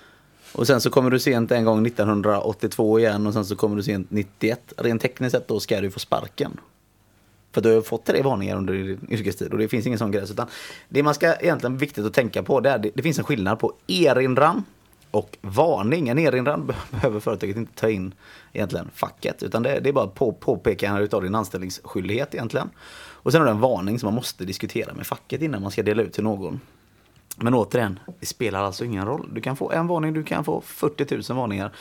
Och sen så kommer du sent en gång nittonhundraåttiotvå igen, och sen så kommer du sent nittioett. Rent tekniskt sett då ska du få sparken. För du har fått tre varningar under din yrkestid och det finns ingen sån gräns. Utan det man ska egentligen viktigt att tänka på, det är det, det finns en skillnad på erinran och varning. En erinran behöver företaget inte ta in egentligen facket, utan det, det är bara på, påpekande utav din anställningsskyldighet egentligen. Och sen är det en varning som man måste diskutera med facket innan man ska dela ut till någon. Men återigen, det spelar alltså ingen roll. Du kan få en varning, du kan få fyrtio tusen varningar.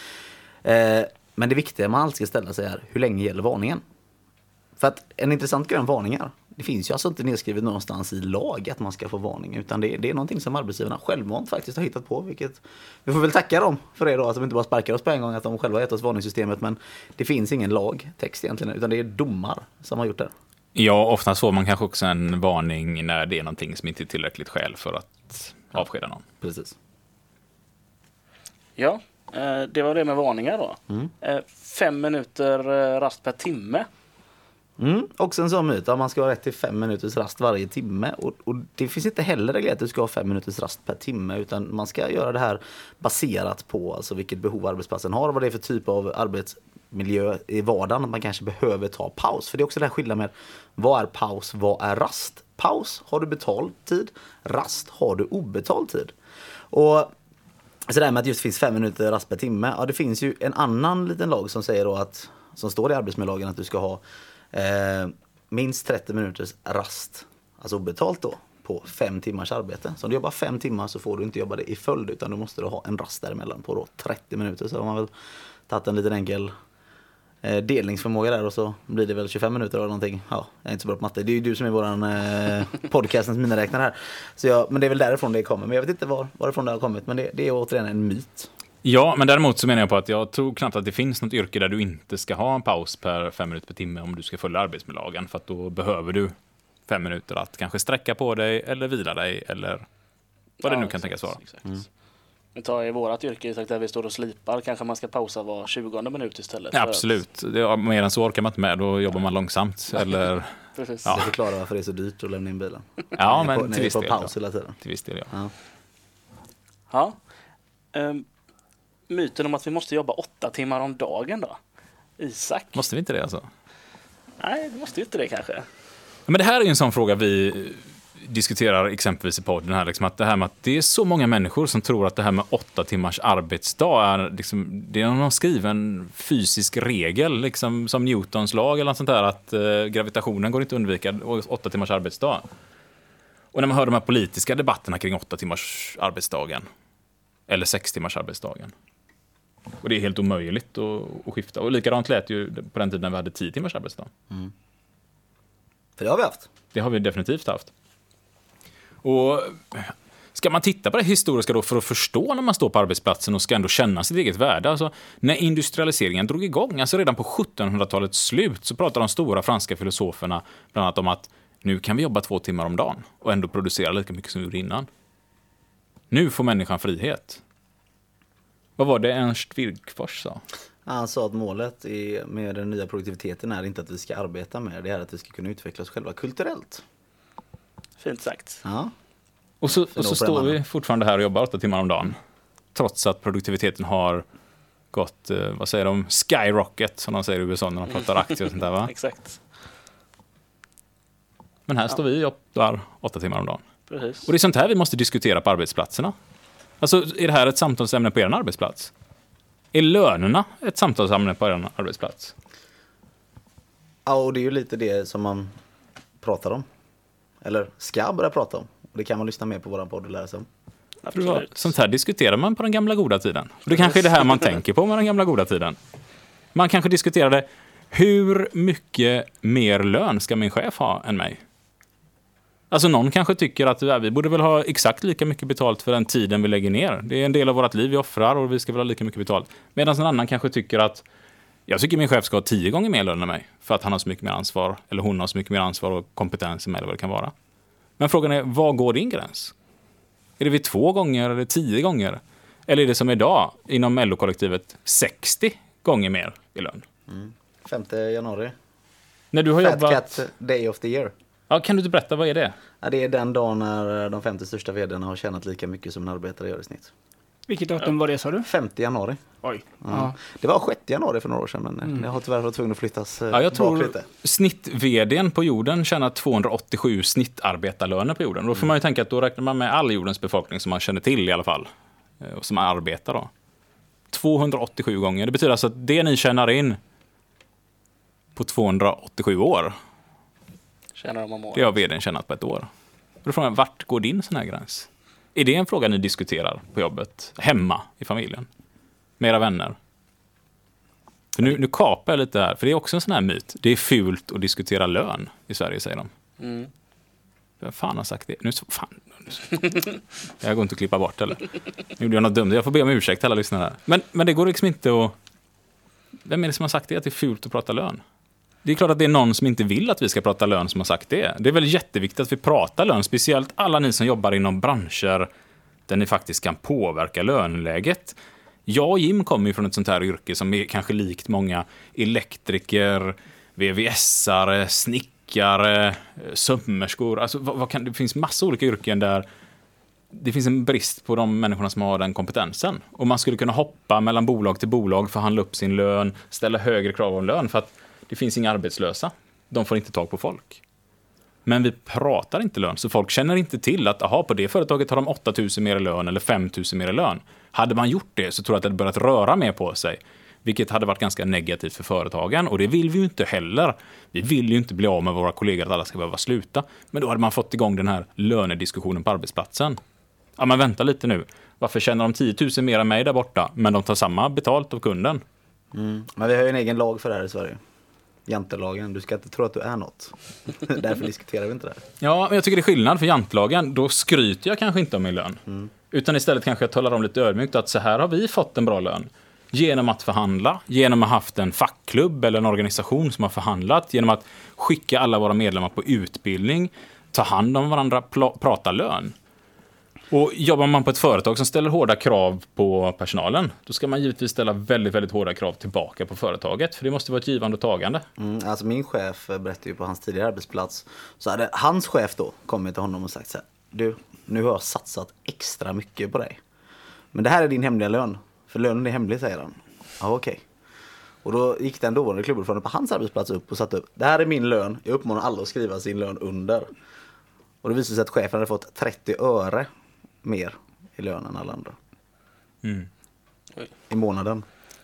Eh, men det viktiga man alltid ska ställa sig är, hur länge gäller varningen? För att en intressant grej om varningar, det finns ju alltså inte nedskrivet någonstans i lag att man ska få varning, utan det, det är någonting som arbetsgivarna självmant faktiskt har hittat på, vilket vi får väl tacka dem för det då, att de inte bara sparkar oss på en gång, att de själva har gett oss varningssystemet, men det finns ingen lagtext egentligen, utan det är domar som har gjort det. Ja, oftast får man kanske också en varning när det är någonting som inte är tillräckligt skäl för att avskeda någon. Precis. Ja, det var det med varningar då. Mm. Fem minuter rast per timme. Mm, också en sån myt att man ska ha rätt till fem minuters rast varje timme. Och, och det finns inte heller reglerat att du ska ha fem minuters rast per timme, utan man ska göra det här baserat på alltså vilket behov arbetsplatsen har och vad det är för typ av arbetsmiljö i vardagen, att man kanske behöver ta paus. För det är också det här skillnaden med vad är paus, vad är rast? Paus har du betald tid, rast har du obetald tid. Och så där med att just finns fem minuter rast per timme, ja det finns ju en annan liten lag som säger då att, som står i arbetsmiljölagen, att du ska ha Eh, minst trettio minuters rast, alltså obetalt då, på fem timmars arbete. Så om du jobbar fem timmar så får du inte jobba det i följd, utan du måste då ha en rast däremellan på då trettio minuter. Så har man väl tagit en liten enkel eh, delningsförmåga där, och så blir det väl tjugofem minuter eller någonting. Ja, jag är inte så bra på matte. Det är ju du som är våran eh, podcastens miniräknare här. Så jag, men det är väl därifrån det kommer. Men jag vet inte var, varifrån det har kommit, men det, det är återigen en myt. Ja, men däremot så menar jag på att jag tror knappt att det finns något yrke där du inte ska ha en paus per fem minuter per timme om du ska följa arbetsmiljölagen, för att då behöver du fem minuter att kanske sträcka på dig eller vila dig eller vad det ja, nu kan tänkas vara. Mm. Vi tar i vårat yrke där vi står och slipar, kanske man ska pausa var tjugonde minut istället. Ja, absolut. Att... Det, mer än så orkar man inte med, då jobbar man långsamt. Eller... Precis. Ja. Det förklarar varför det är så dyrt att lämna in bilen. Ja, men på, till viss del. Paus hela tiden. Till viss del, ja. Ja. ja. Um... Myten om att vi måste jobba åtta timmar om dagen då? Isak? Måste vi inte det alltså? Nej, vi måste ju inte det kanske. Ja, men det här är ju en sån fråga vi diskuterar exempelvis i podden här, liksom, att det här med att det är så många människor som tror att det här med åtta timmars arbetsdag är liksom, det är någon skriven fysisk regel, liksom som Newtons lag eller något sånt där, att eh, gravitationen går inte att undvika åtta timmars arbetsdag. Och när man hör de här politiska debatterna kring åtta timmars arbetsdagen eller sex timmars arbetsdagen, och det är helt omöjligt att, att skifta. Och likadant lät ju på den tiden när vi hade tio timmars arbetsdag. Mm. För det har vi haft. Det har vi definitivt haft. Och Ska man titta på det historiska då för att förstå när man står på arbetsplatsen och ska ändå känna sitt eget värde? Alltså, när industrialiseringen drog igång, alltså redan på sjuttonhundratalets slut, så pratade de stora franska filosoferna bland annat om att nu kan vi jobba två timmar om dagen och ändå producera lika mycket som vi gjorde innan. Nu får människan frihet. Vad var det Ernst Wigforss sa? Han sa att målet är, med den nya produktiviteten är inte att vi ska arbeta mer, det är att vi ska kunna utveckla oss själva kulturellt. Fint sagt. Ja. Och så, och så står vi fortfarande här och jobbar åtta timmar om dagen. Trots att produktiviteten har gått, eh, vad säger de, skyrocket som de säger i U S A när de pratar aktier och sånt där, va? Exakt. Men här står vi och jobbar åtta timmar om dagen. Precis. Och det är sånt här vi måste diskutera på arbetsplatserna. Alltså, är det här ett samtalsämne på er arbetsplats? Är lönerna ett samtalsämne på er arbetsplats? Ja, och det är ju lite det som man pratar om. Eller ska börja prata om. Och det kan man lyssna mer på våran podd och lära sig om. Absolut. Sånt här diskuterar man på den gamla goda tiden. Och det kanske är det här man tänker på med den gamla goda tiden. Man kanske diskuterade, hur mycket mer lön ska min chef ha än mig? Alltså någon kanske tycker att ja, vi borde väl ha exakt lika mycket betalt för den tiden vi lägger ner. Det är en del av vårt liv vi offrar och vi ska väl ha lika mycket betalt. Medan en annan kanske tycker att jag tycker min chef ska ha tio gånger mer lön än mig. För att han har så mycket mer ansvar, eller hon har så mycket mer ansvar och kompetens än mig, eller vad det kan vara. Men frågan är, vad går din gräns? Är det vid två gånger eller tio gånger? Eller är det som idag inom L O-kollektivet sextio gånger mer i lön? Mm. femte januari. När du har Fat jobbat... Cat Day of the Year. Ja, kan du inte berätta, vad är det? Ja, det är den dagen när de femtio största vdarna har tjänat lika mycket som en arbetare gör i snitt. Vilket datum var det, sa du? femte januari. Oj. Ja. Ja. Det var sjätte januari för några år sedan, men mm. jag har tyvärr varit tvungen att flyttas Ja, jag bak tror lite. snitt-vdn på jorden tjänar tvåhundraåttiosju snittarbetarlöner på jorden. Då får man ju tänka att då räknar man med all jordens befolkning som man känner till i alla fall. Och som arbetar då. tvåhundraåttiosju gånger. Det betyder alltså att det ni tjänar in på tvåhundraåttiosju år, Tjänar de om året. det har vdn tjänat på ett år. Och då frågar man, vart går din sån här gräns? Är det en fråga ni diskuterar på jobbet? Hemma i familjen? Med era vänner? För nu, nu kapar jag lite här, för det är också en sån här myt. Det är fult att diskutera lön i Sverige, säger de. Mm. Vem fan har sagt det? Nu så, fan. Jag går inte att klippa bort, eller? Nu gjorde jag något dumt. Jag får be om ursäkt till alla lyssnare här. Men, men det går liksom inte att... Vem är det som har sagt det? Att det är fult att prata lön? Det är klart att det är någon som inte vill att vi ska prata lön som har sagt det. Det är väl jätteviktigt att vi pratar lön. Speciellt alla ni som jobbar inom branscher där ni faktiskt kan påverka löneläget. Jag och Jim kommer ju från ett sånt här yrke som är kanske likt många elektriker, V V S-are, snickare, sömmerskor. Alltså, vad, vad kan, det finns massa olika yrken där det finns en brist på de människorna som har den kompetensen. Och man skulle kunna hoppa mellan bolag till bolag, förhandla upp sin lön, ställa högre krav om lön för att det finns inga arbetslösa. De får inte tag på folk. Men vi pratar inte lön, så folk känner inte till att aha, på det företaget har de åtta tusen mer i lön eller fem tusen mer i lön. Hade man gjort det så tror jag att det hade börjat röra mer på sig. Vilket hade varit ganska negativt för företagen. Och det vill vi ju inte heller. Vi vill ju inte bli av med våra kollegor att alla ska behöva sluta. Men då hade man fått igång den här lönediskussionen på arbetsplatsen. Ja, men vänta lite nu. Varför tjänar de tio tusen mer än mig där borta, men de tar samma betalt av kunden? Mm. Men vi har ju en egen lag för det här i Sverige. Jantelagen, du ska inte tro att du är något. Därför diskuterar vi inte det här. Ja, men jag tycker det är skillnad för jantelagen. Då skryter jag kanske inte om min lön. Mm. Utan istället kanske jag talar om lite ödmjukt att så här har vi fått en bra lön. Genom att förhandla, genom att ha haft en fackklubb eller en organisation som har förhandlat, genom att skicka alla våra medlemmar på utbildning, ta hand om varandra, pl- prata lön. Och jobbar man på ett företag som ställer hårda krav på personalen, då ska man givetvis ställa väldigt, väldigt hårda krav tillbaka på företaget. För det måste vara ett givande och tagande. Mm, alltså min chef berättade ju på hans tidigare arbetsplats. Så hade hans chef då kommit till honom och sagt så här: du, nu har jag satsat extra mycket på dig. Men det här är din hemliga lön. För lönen är hemlig, säger han. Ja, okej. Okay. Och då gick den dåvarande klubbordföranden på hans arbetsplats upp och satte upp: det här är min lön. Jag uppmanar alla att skriva sin lön under. Och det visade sig att chefen hade fått trettio öre mer i lön än alla andra. Mm. I månaden.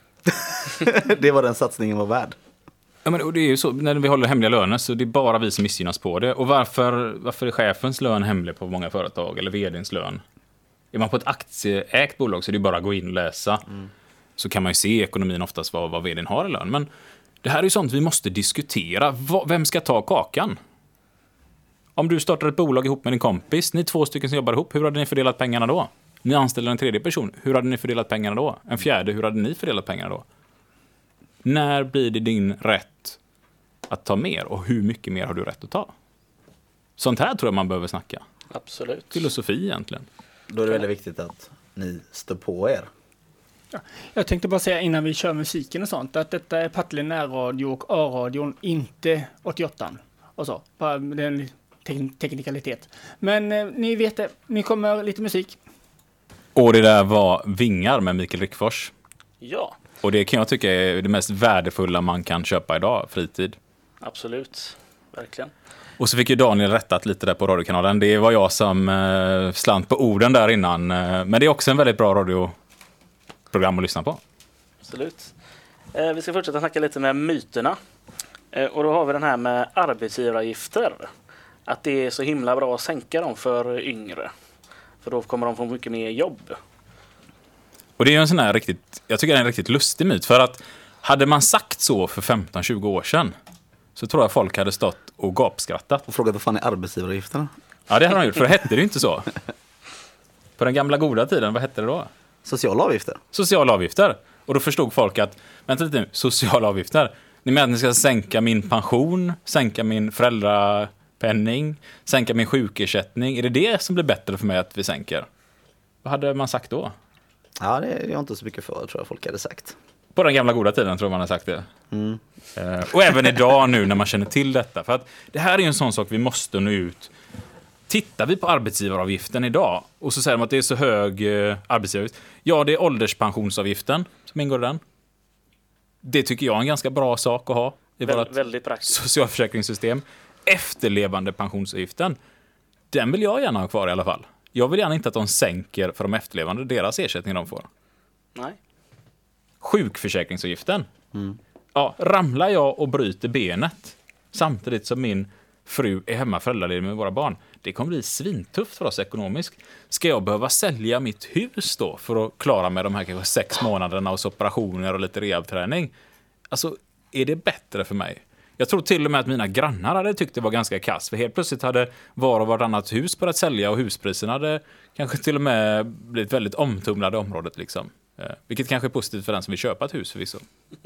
Det var den satsningen var värd. Ja, men och det är ju så, när vi håller hemliga löner så det är bara vi som missgynnas på det. Och varför, varför är chefens lön hemlig på många företag, eller vdns lön? Är man på ett aktieägt bolag så är det bara att gå in och läsa. Mm. Så kan man ju se i ekonomin oftast vad, vad vdn har i lön. Men det här är ju sånt vi måste diskutera. Vem ska ta kakan? Om du startar ett bolag ihop med din kompis, ni två stycken som jobbar ihop, hur hade ni fördelat pengarna då? Ni anställer en tredje person, hur hade ni fördelat pengarna då? En fjärde, hur hade ni fördelat pengarna då? När blir det din rätt att ta mer och hur mycket mer har du rätt att ta? Sånt här tror jag man behöver snacka. Absolut. Filosofi egentligen. Då är det väldigt viktigt att ni står på er. Ja. Jag tänkte bara säga innan vi kör musiken och sånt att detta är Partille närradio och A-radion, inte åttioåtta och så. Bara det är en te- teknikalitet. Men eh, ni vet det, ni kommer lite musik. Och det där var Vingar med Mikael Rickfors. Ja, Och det kan jag tycka är det mest värdefulla man kan köpa idag, fritid. absolut. Verkligen. Och så fick ju Daniel rättat lite där på radiokanalen. Det var jag som eh, slant på orden där innan. Eh, men det är också en väldigt bra radioprogram att lyssna på. Absolut. Eh, vi ska fortsätta snacka lite med myterna. Eh, och då har vi den här med arbetsgivaravgifter. Att det är så himla bra att sänka dem för yngre. För då kommer de få mycket mer jobb. Och det är ju en sån här riktigt, jag tycker det är en riktigt lustig myt. För att hade man sagt så för femton tjugo år sedan så tror jag folk hade stått och gapskrattat. Och frågat vad fan är arbetsgivaravgifterna? Ja, det hade de gjort, för det hette det ju inte så. På den gamla goda tiden, vad hette det då? Sociala avgifter. Sociala avgifter. Och då förstod folk att, vänta lite nu, sociala avgifter. Ni menar att ni ska sänka min pension, sänka min föräldrapenning, sänka min sjukersättning. Är det det som blir bättre för mig att vi sänker? Vad hade man sagt då? Ja, det är jag inte så mycket för, tror jag folk hade sagt. På den gamla goda tiden tror man har sagt det. Mm. Eh, och även idag nu när man känner till detta. För att det här är ju en sån sak vi måste nå ut. Tittar vi på arbetsgivaravgiften idag och så säger de att det är så hög eh, arbetsgivaravgift. Ja, det är ålderspensionsavgiften som ingår i den. Det tycker jag är en ganska bra sak att ha i Vä- vårt väldigt praktiskt. socialförsäkringssystem. Efterlevande pensionsavgiften, den vill jag gärna ha kvar i alla fall. Jag vill gärna inte att de sänker för de efterlevande deras ersättning de får. Nej. Sjukförsäkringsavgiften. Mm. Ja, ramlar jag och bryter benet samtidigt som min fru är hemma föräldraledig med våra barn. Det kommer bli svintufft för oss ekonomiskt. Ska jag behöva sälja mitt hus då för att klara mig de här kanske sex månaderna och operationer och lite rehabträning? Alltså, är det bättre för mig? Jag tror till och med att mina grannar hade tyckt det var ganska kass. För helt plötsligt hade var och vartannat hus börjat sälja och huspriserna hade kanske till och med blivit väldigt omtumlade området liksom. Eh, vilket kanske är positivt för den som vill köpa ett hus förvisso.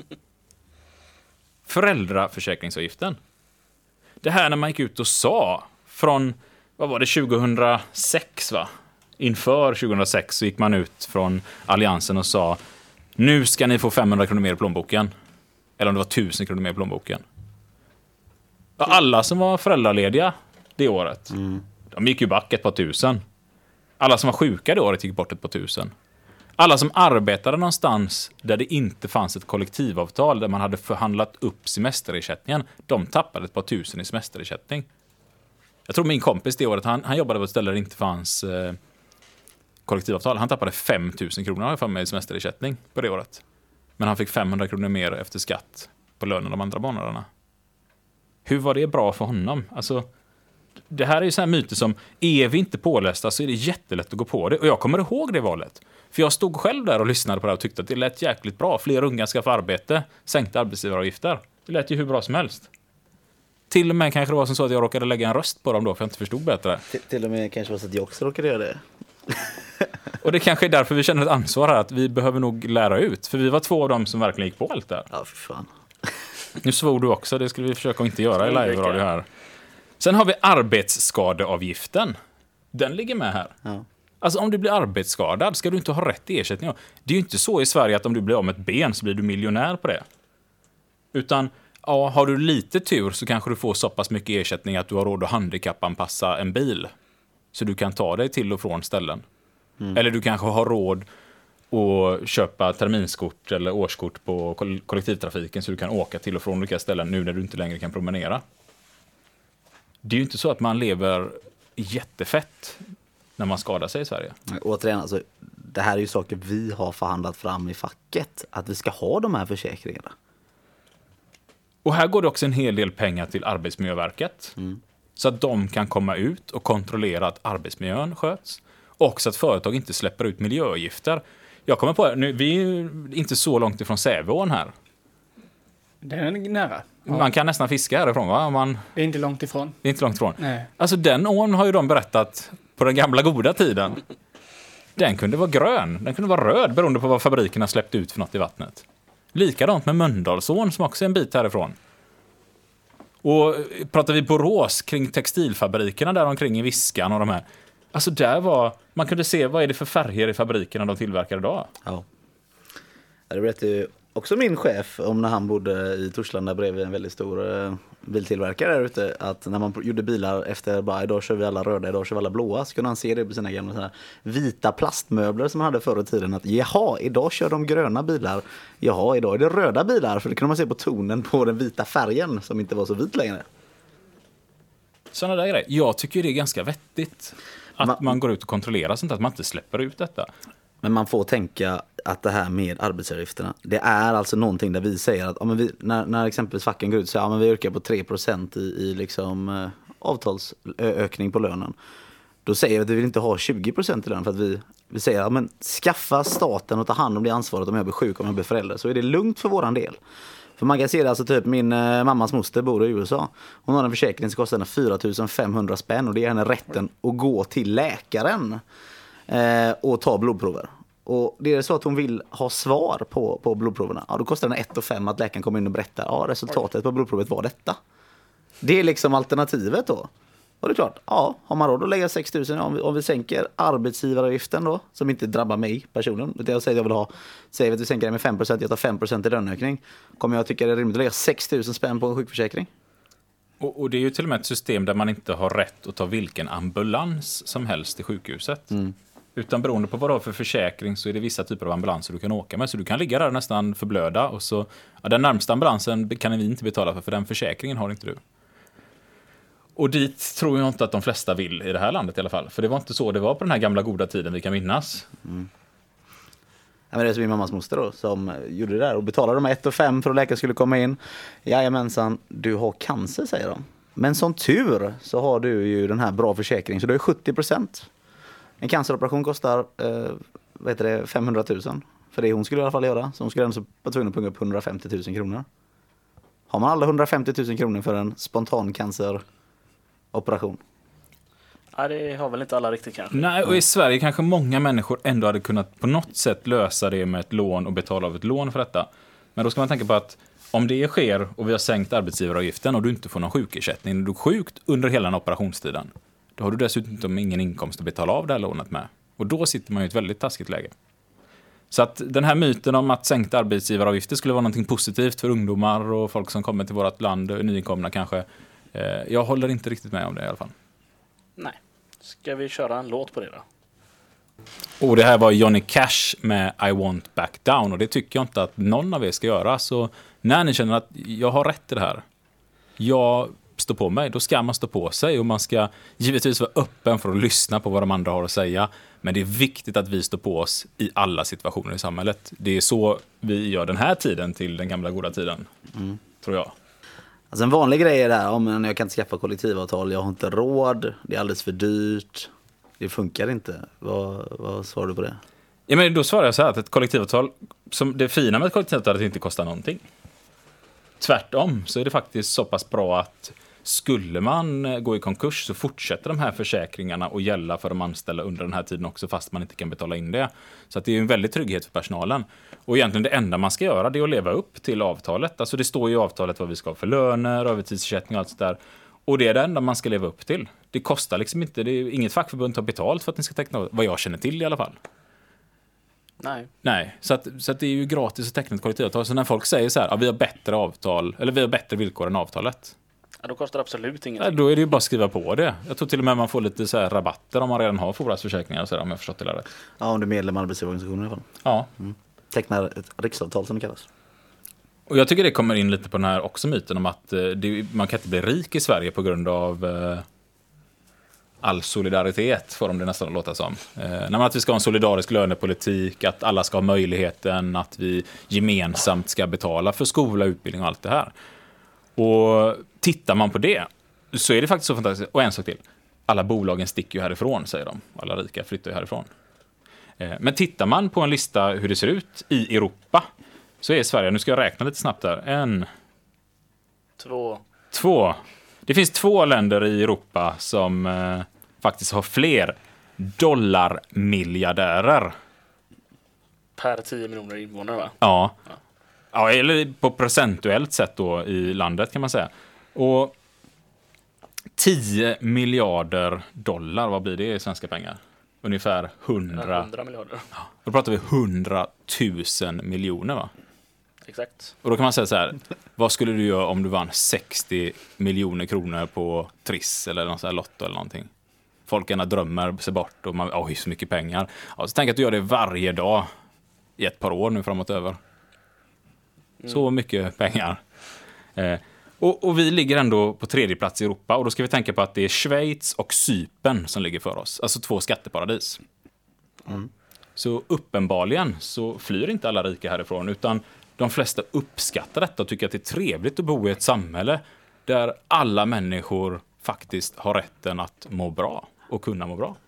Föräldraförsäkringsavgiften. Det här när man gick ut och sa från, vad var det, tjugohundrasex va? Inför tjugohundrasex så gick man ut från Alliansen och sa nu ska ni få femhundra kronor mer i plånboken. Eller om det var tusen kronor mer i plånboken. Alla som var föräldralediga det året, mm. de gick ju back ett par tusen. Alla som var sjuka det året gick bort ett par tusen. Alla som arbetade någonstans där det inte fanns ett kollektivavtal där man hade förhandlat upp semesterersättningen, de tappade ett par tusen i semesterersättning. Jag tror min kompis det året, han, han jobbade på ett ställe där det inte fanns eh, kollektivavtal. Han tappade fem tusen kronor för mig i semesterersättning på det året. Men han fick femhundra kronor mer efter skatt på lönen de andra månaderna. Hur var det bra för honom? Alltså, det här är ju så här myter som, är vi inte pålästa så är det jättelätt att gå på det. Och jag kommer ihåg det valet. För jag stod själv där och lyssnade på det och tyckte att det lät jäkligt bra. Fler unga ska få arbete, sänkta arbetsgivaravgifter. Det lät ju hur bra som helst. Till och med kanske det var som så att jag råkade lägga en röst på dem då för jag inte förstod bättre. Till, till och med kanske var så att jag också råkade göra det. Och det kanske är därför vi känner ett ansvar här att vi behöver nog lära ut. För vi var två av dem som verkligen gick på allt där. Ja, för fan. Nu svor du också, det skulle vi försöka inte göra i live-radio här. Sen har vi arbetsskadeavgiften. Den ligger med här. Ja. Alltså om du blir arbetsskadad ska du inte ha rätt till ersättning. Det är ju inte så i Sverige att om du blir av med ett ben så blir du miljonär på det. Utan ja, har du lite tur så kanske du får så pass mycket ersättning att du har råd att handikappanpassa en bil. Så du kan ta dig till och från ställen. Mm. Eller du kanske har råd att köpa terminskort eller årskort på kollektivtrafiken så du kan åka till och från olika ställen nu när du inte längre kan promenera. Det är ju inte så att man lever jättefett när man skadar sig i Sverige. Återigen, alltså, det här är ju saker vi har förhandlat fram i facket. Att vi ska ha de här försäkringarna. Och här går det också en hel del pengar till Arbetsmiljöverket. Mm. Så att de kan komma ut och kontrollera att arbetsmiljön sköts. Och så att företag inte släpper ut miljögifter. Jag kommer på, nu, vi är inte så långt ifrån Säveån här. Den är nära. Ja. Man kan nästan fiska härifrån, va? Man, Det är inte långt ifrån. det är inte långt ifrån. Nej. Alltså den ån har ju de berättat på den gamla goda tiden. Den kunde vara grön, den kunde vara röd beroende på vad fabrikerna släppte ut för något i vattnet. Likadant med Mölndalsån som också är en bit härifrån. Och pratar vi Borås kring textilfabrikerna där omkring i Viskan och de här. Alltså där var, man kunde se vad är det för färger i fabrikerna de tillverkar idag. Ja. Det berättade ju också min chef om när han bodde i Torslanda bredvid en väldigt stor uh, biltillverkare där ute. Att när man gjorde bilar efter bara idag kör vi alla röda, idag kör vi alla blåa. Så kunde han se det på sina gamla såna vita plastmöbler som han hade förr i tiden. Att jaha, idag kör de gröna bilar. Jaha, idag är det röda bilar. För det kunde man se på tonen på den vita färgen som inte var så vit längre. Sådana där grejer. Jag tycker det är ganska vettigt att Man- man går ut och kontrollerar sånt, att man inte släpper ut detta. Men man får tänka att det här med arbetsavgifterna, det är alltså någonting där vi säger att ja, men vi, när, när exempelvis facken går ut och säger att ja, vi yrkar på tre procent i, i liksom, eh, avtalsökning på lönen. Då säger vi att vi vill inte ha tjugo procent i lön för att vi, vi säger att ja, skaffa staten och ta hand om det ansvaret om jag blir sjuk, om jag blir förälder, så är det lugnt för våran del. För man kan se det, alltså typ min eh, mammas moster bor i U S A. Hon har en försäkring som kostar henne fyra tusen femhundra spänn och det är henne rätten att gå till läkaren eh, och ta blodprover. Och det är så att hon vill ha svar på, på blodproverna. Ja, då kostar den ett och fem att läkaren kommer in och berättar. Ja, resultatet på blodprovet var detta. Det är liksom alternativet då. Och det är klart, ja, har man råd att lägga sex tusen, om vi, om vi sänker arbetsgivaravgiften då, som inte drabbar mig personligen. Det jag säger att jag vill ha, säger att vi sänker det med fem procent, jag tar fem procent i löneökning. Kommer jag tycka det är rimligt att lägga sex tusen spänn på en sjukförsäkring? Och, och det är ju till och med ett system där man inte har rätt att ta vilken ambulans som helst till sjukhuset. Mm. Utan beroende på vad du har för försäkring så är det vissa typer av ambulanser du kan åka med. Så du kan ligga där nästan förblöda och så, ja, den närmsta ambulansen kan vi inte betala för, för den försäkringen har inte du. Och dit tror jag inte att de flesta vill i det här landet i alla fall. För det var inte så det var på den här gamla goda tiden vi kan minnas. Mm. Ja, men det är som min mammas moster då, som gjorde det där och betalade de ett och fem för att läkaren skulle komma in. Jajamensan, du har cancer, säger de. Men som tur så har du ju den här bra försäkringen, så du är sjuttio procent. En canceroperation kostar eh, vad heter det, femhundratusen. För det hon skulle i alla fall göra. Så hon skulle ändå vara tvungen att punga upp hundrafemtio tusen kronor. Har man alla hundrafemtio tusen kronor för en spontan canceroperation? Nej, det har väl inte alla riktigt kanske. Nej, och i Sverige kanske många människor ändå hade kunnat på något sätt lösa det med ett lån och betala av ett lån för detta. Men då ska man tänka på att om det sker och vi har sänkt arbetsgivaravgiften och du inte får någon sjukersättning och du är sjukt under hela den operationstiden, då har du dessutom ingen inkomst att betala av det här lånet med. Och då sitter man i ett väldigt taskigt läge. Så att den här myten om att sänkta arbetsgivaravgifter skulle vara någonting positivt för ungdomar och folk som kommer till vårt land, nyinkomna kanske, eh, jag håller inte riktigt med om det i alla fall. Nej. Ska vi köra en låt på det då? Och det här var Johnny Cash med I Want Back Down. Och det tycker jag inte att någon av er ska göra. Så när ni känner att jag har rätt i det här, jag står på mig, då ska man stå på sig. Och man ska givetvis vara öppen för att lyssna på vad de andra har att säga. Men det är viktigt att vi står på oss i alla situationer i samhället. Det är så vi gör den här tiden till den gamla goda tiden, mm. tror jag. Alltså en vanlig grej är det här, om jag kan inte skaffa kollektivavtal, jag har inte råd, det är alldeles för dyrt, det funkar inte. Vad, vad svarar du på det? Ja, men då svarar jag så här att ett kollektivavtal, som det fina med ett kollektivavtal är att det inte kostar någonting. Tvärtom så är det faktiskt så pass bra att skulle man gå i konkurs så fortsätter de här försäkringarna att gälla för de anställda under den här tiden också, fast man inte kan betala in det. Så att det är en väldigt trygghet för personalen. Och egentligen det enda man ska göra det är att leva upp till avtalet. Alltså det står ju i avtalet vad vi ska ha för löner, övertidsersättning och allt sådär. Och det är det enda man ska leva upp till. Det kostar liksom inte, det är inget fackförbund tar betalt för att ni ska teckna, vad jag känner till i alla fall. Nej. Nej, så att, så att det är ju gratis att teckna ett kollektivavtal. Så när folk säger så här, ja, vi har bättre avtal, eller vi har bättre villkor än avtalet. Ja, då kostar det absolut ingenting. Ja, då är det ju bara att skriva på det. Jag tror till och med man får lite så här rabatter om man redan har fordonsförsäkringar, så där, om jag förstått det rätt. Ja, om du är medlem i arbetsgivarorganisationen i alla fall. Ja. Mm. Tecknar ett riksavtal som det kallas. Och jag tycker det kommer in lite på den här också myten om att eh, det, man kan inte bli rik i Sverige på grund av eh, all solidaritet, får de det nästan att låta som. Eh, att vi ska ha en solidarisk lönepolitik, att alla ska ha möjligheten, att vi gemensamt ska betala för skola, utbildning och allt det här. Och tittar man på det så är det faktiskt så fantastiskt. Och en sak till. Alla bolagen sticker ju härifrån, säger de. Alla rika flyttar ju härifrån. Men tittar man på en lista hur det ser ut i Europa så är Sverige, nu ska jag räkna lite snabbt där, en, Två. Två. Det finns två länder i Europa som eh, faktiskt har fler dollarmiljardärer. Per tio miljoner invånare, va? Ja. Ja, eller på procentuellt sätt då i landet kan man säga. Och tio miljarder dollar, vad blir det i svenska pengar? Ungefär hundra. hundra miljarder. Då pratar vi hundratusen miljoner, va? Exakt. Och då kan man säga så här, vad skulle du göra om du vann sextio miljoner kronor på Triss eller någon sån här lotto eller någonting? Folk gärna drömmer sig bort och man, oj, så mycket pengar. Ja, så tänk att du gör det varje dag i ett par år nu framåt över. Mm. Så mycket pengar. Eh, och, och vi ligger ändå på tredje plats i Europa. Och då ska vi tänka på att det är Schweiz och Cypern som ligger för oss. Alltså två skatteparadis. Mm. Så uppenbarligen så flyr inte alla rika härifrån. Utan de flesta uppskattar detta och tycker att det är trevligt att bo i ett samhälle där alla människor faktiskt har rätten att må bra och kunna må bra.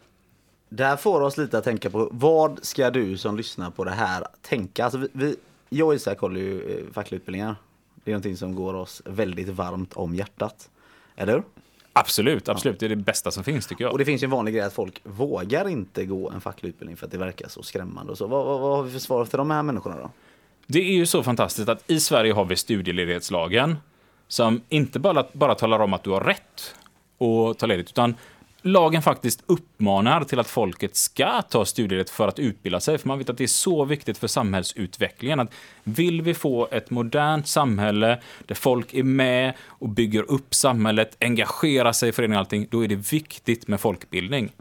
Det här får oss lite att tänka på, vad ska du som lyssnar på det här tänka? Alltså vi, vi, jag och Isak håller ju fackliga utbildningar. Det är någonting som går oss väldigt varmt om hjärtat. Eller hur? Absolut, absolut. Det är det bästa som finns, tycker jag. Och det finns ju en vanlig grej att folk vågar inte gå en facklig utbildning för att det verkar så skrämmande. Och så. Vad, vad, vad har vi för svar för de här människorna då? Det är ju så fantastiskt att i Sverige har vi studieledighetslagen som inte bara, bara talar om att du har rätt att ta ledigt, utan lagen faktiskt uppmanar till att folket ska ta studieledigt för att utbilda sig. För man vet att det är så viktigt för samhällsutvecklingen. Att vill vi få ett modernt samhälle där folk är med och bygger upp samhället, engagerar sig i föreningar och allting, då är det viktigt med folkbildning.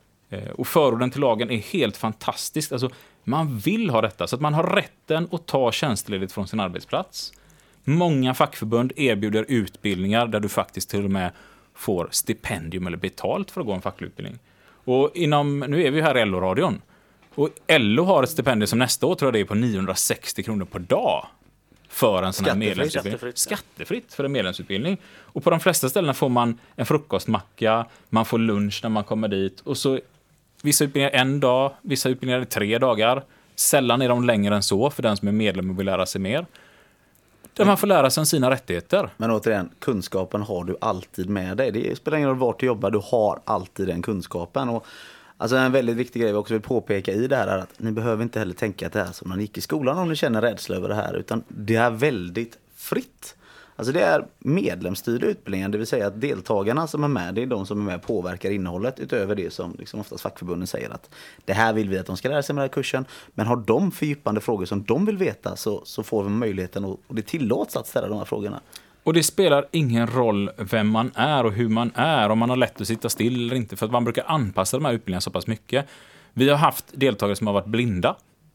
Och förorden till lagen är helt fantastiskt. Alltså, man vill ha detta så att man har rätten att ta tjänstledigt från sin arbetsplats. Många fackförbund erbjuder utbildningar där du faktiskt till och med får stipendium eller betalt för att gå en facklig utbildning. Och inom, nu är vi här i L O-radion. Och L O har ett stipendium som nästa år tror jag det är på niohundrasextio kronor per dag för en sån här medlemsutbildning. Skattefritt. Skattefritt för en medlemsutbildning. Och på de flesta ställen får man en frukostmacka, man får lunch när man kommer dit. Och så vissa utbildningar en dag, vissa utbildningar tre dagar. Sällan är de längre än så för den som är medlem och vill lära sig mer. Där man får lära sig om sina rättigheter. Men återigen, kunskapen har du alltid med dig. Det spelar ingen roll vart du jobbar, du har alltid den kunskapen. Och alltså en väldigt viktig grej vi också vill påpeka i det här är att ni behöver inte heller tänka att det är som när ni gick i skolan om ni känner rädsla över det här. Utan det är väldigt fritt. Alltså det är medlemsstyrda utbildningar, det vill säga att deltagarna som är med, det är de som är med och påverkar innehållet utöver det som liksom oftast fackförbunden säger att det här vill vi att de ska lära sig med den här kursen. Men har de fördjupande frågor som de vill veta så, så får vi möjligheten och, och det tillåts att ställa de här frågorna. Och det spelar ingen roll vem man är och hur man är, om man har lätt att sitta still eller inte, för att man brukar anpassa de här utbildningarna så pass mycket. Vi har haft deltagare som har varit blinda.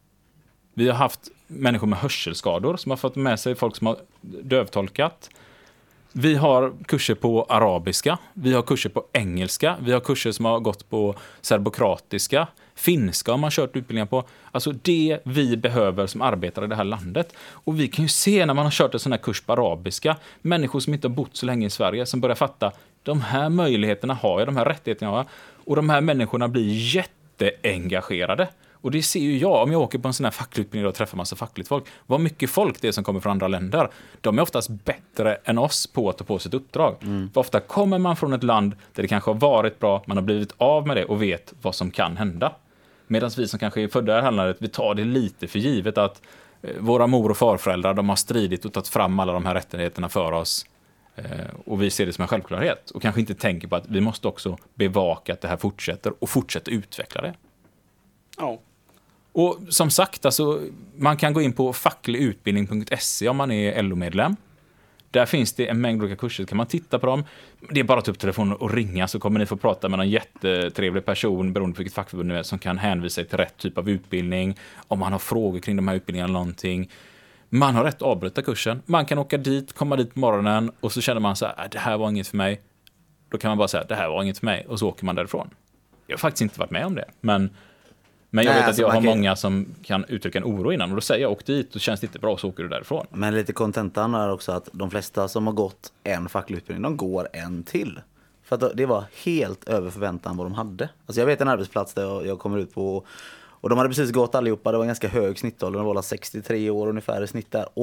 Vi har haft människor med hörselskador som har fått med sig folk som har dövtolkat. Vi har kurser på arabiska, vi har kurser på engelska, vi har kurser som har gått på serbokratiska, finska har man kört utbildningar på. Alltså det vi behöver som arbetar i det här landet. Och vi kan ju se när man har kört en sån här kurs på arabiska, människor som inte har bott så länge i Sverige som börjar fatta, de här möjligheterna har jag, de här rättigheterna har jag. Och de här människorna blir jätteengagerade. Och det ser ju jag, om jag åker på en sån här facklig utbildning och träffar massa fackligt folk. Vad mycket folk det är som kommer från andra länder. De är oftast bättre än oss på att ta på sitt uppdrag. Mm. För ofta kommer man från ett land där det kanske har varit bra, man har blivit av med det och vet vad som kan hända. Medan vi som kanske är födda i det här landet, vi tar det lite för givet att våra mor- och farföräldrar, de har stridit och tagit fram alla de här rättigheterna för oss. Och vi ser det som en självklarhet. Och kanske inte tänker på att vi måste också bevaka att det här fortsätter och fortsätta utveckla det. Ja. Och som sagt, alltså, man kan gå in på fackligutbildning punkt se om man är L O-medlem. Där finns det en mängd olika kurser, kan man titta på dem. Det är bara att ta upp telefonen och ringa så kommer ni få prata med en jättetrevlig person beroende på vilket fackförbund ni är som kan hänvisa till rätt typ av utbildning. Om man har frågor kring de här utbildningarna eller någonting. Man har rätt att avbryta kursen. Man kan åka dit, komma dit på morgonen och så känner man så här, det här var inget för mig. Då kan man bara säga, det här var inget för mig och så åker man därifrån. Jag har faktiskt inte varit med om det, men Men jag Nej, vet att alltså jag har kan... många som kan uttrycka en oro innan. Och då säger jag, åk dit och känns det inte bra så åker du därifrån. Men lite kontentan är också att de flesta som har gått en facklig utbildning, de går en till. För att det var helt över förväntan vad de hade. Alltså jag vet en arbetsplats där jag kommer ut på och de hade precis gått allihopa. Det var en ganska hög snittålder, de var sextiotre år ungefär i snitt där. Och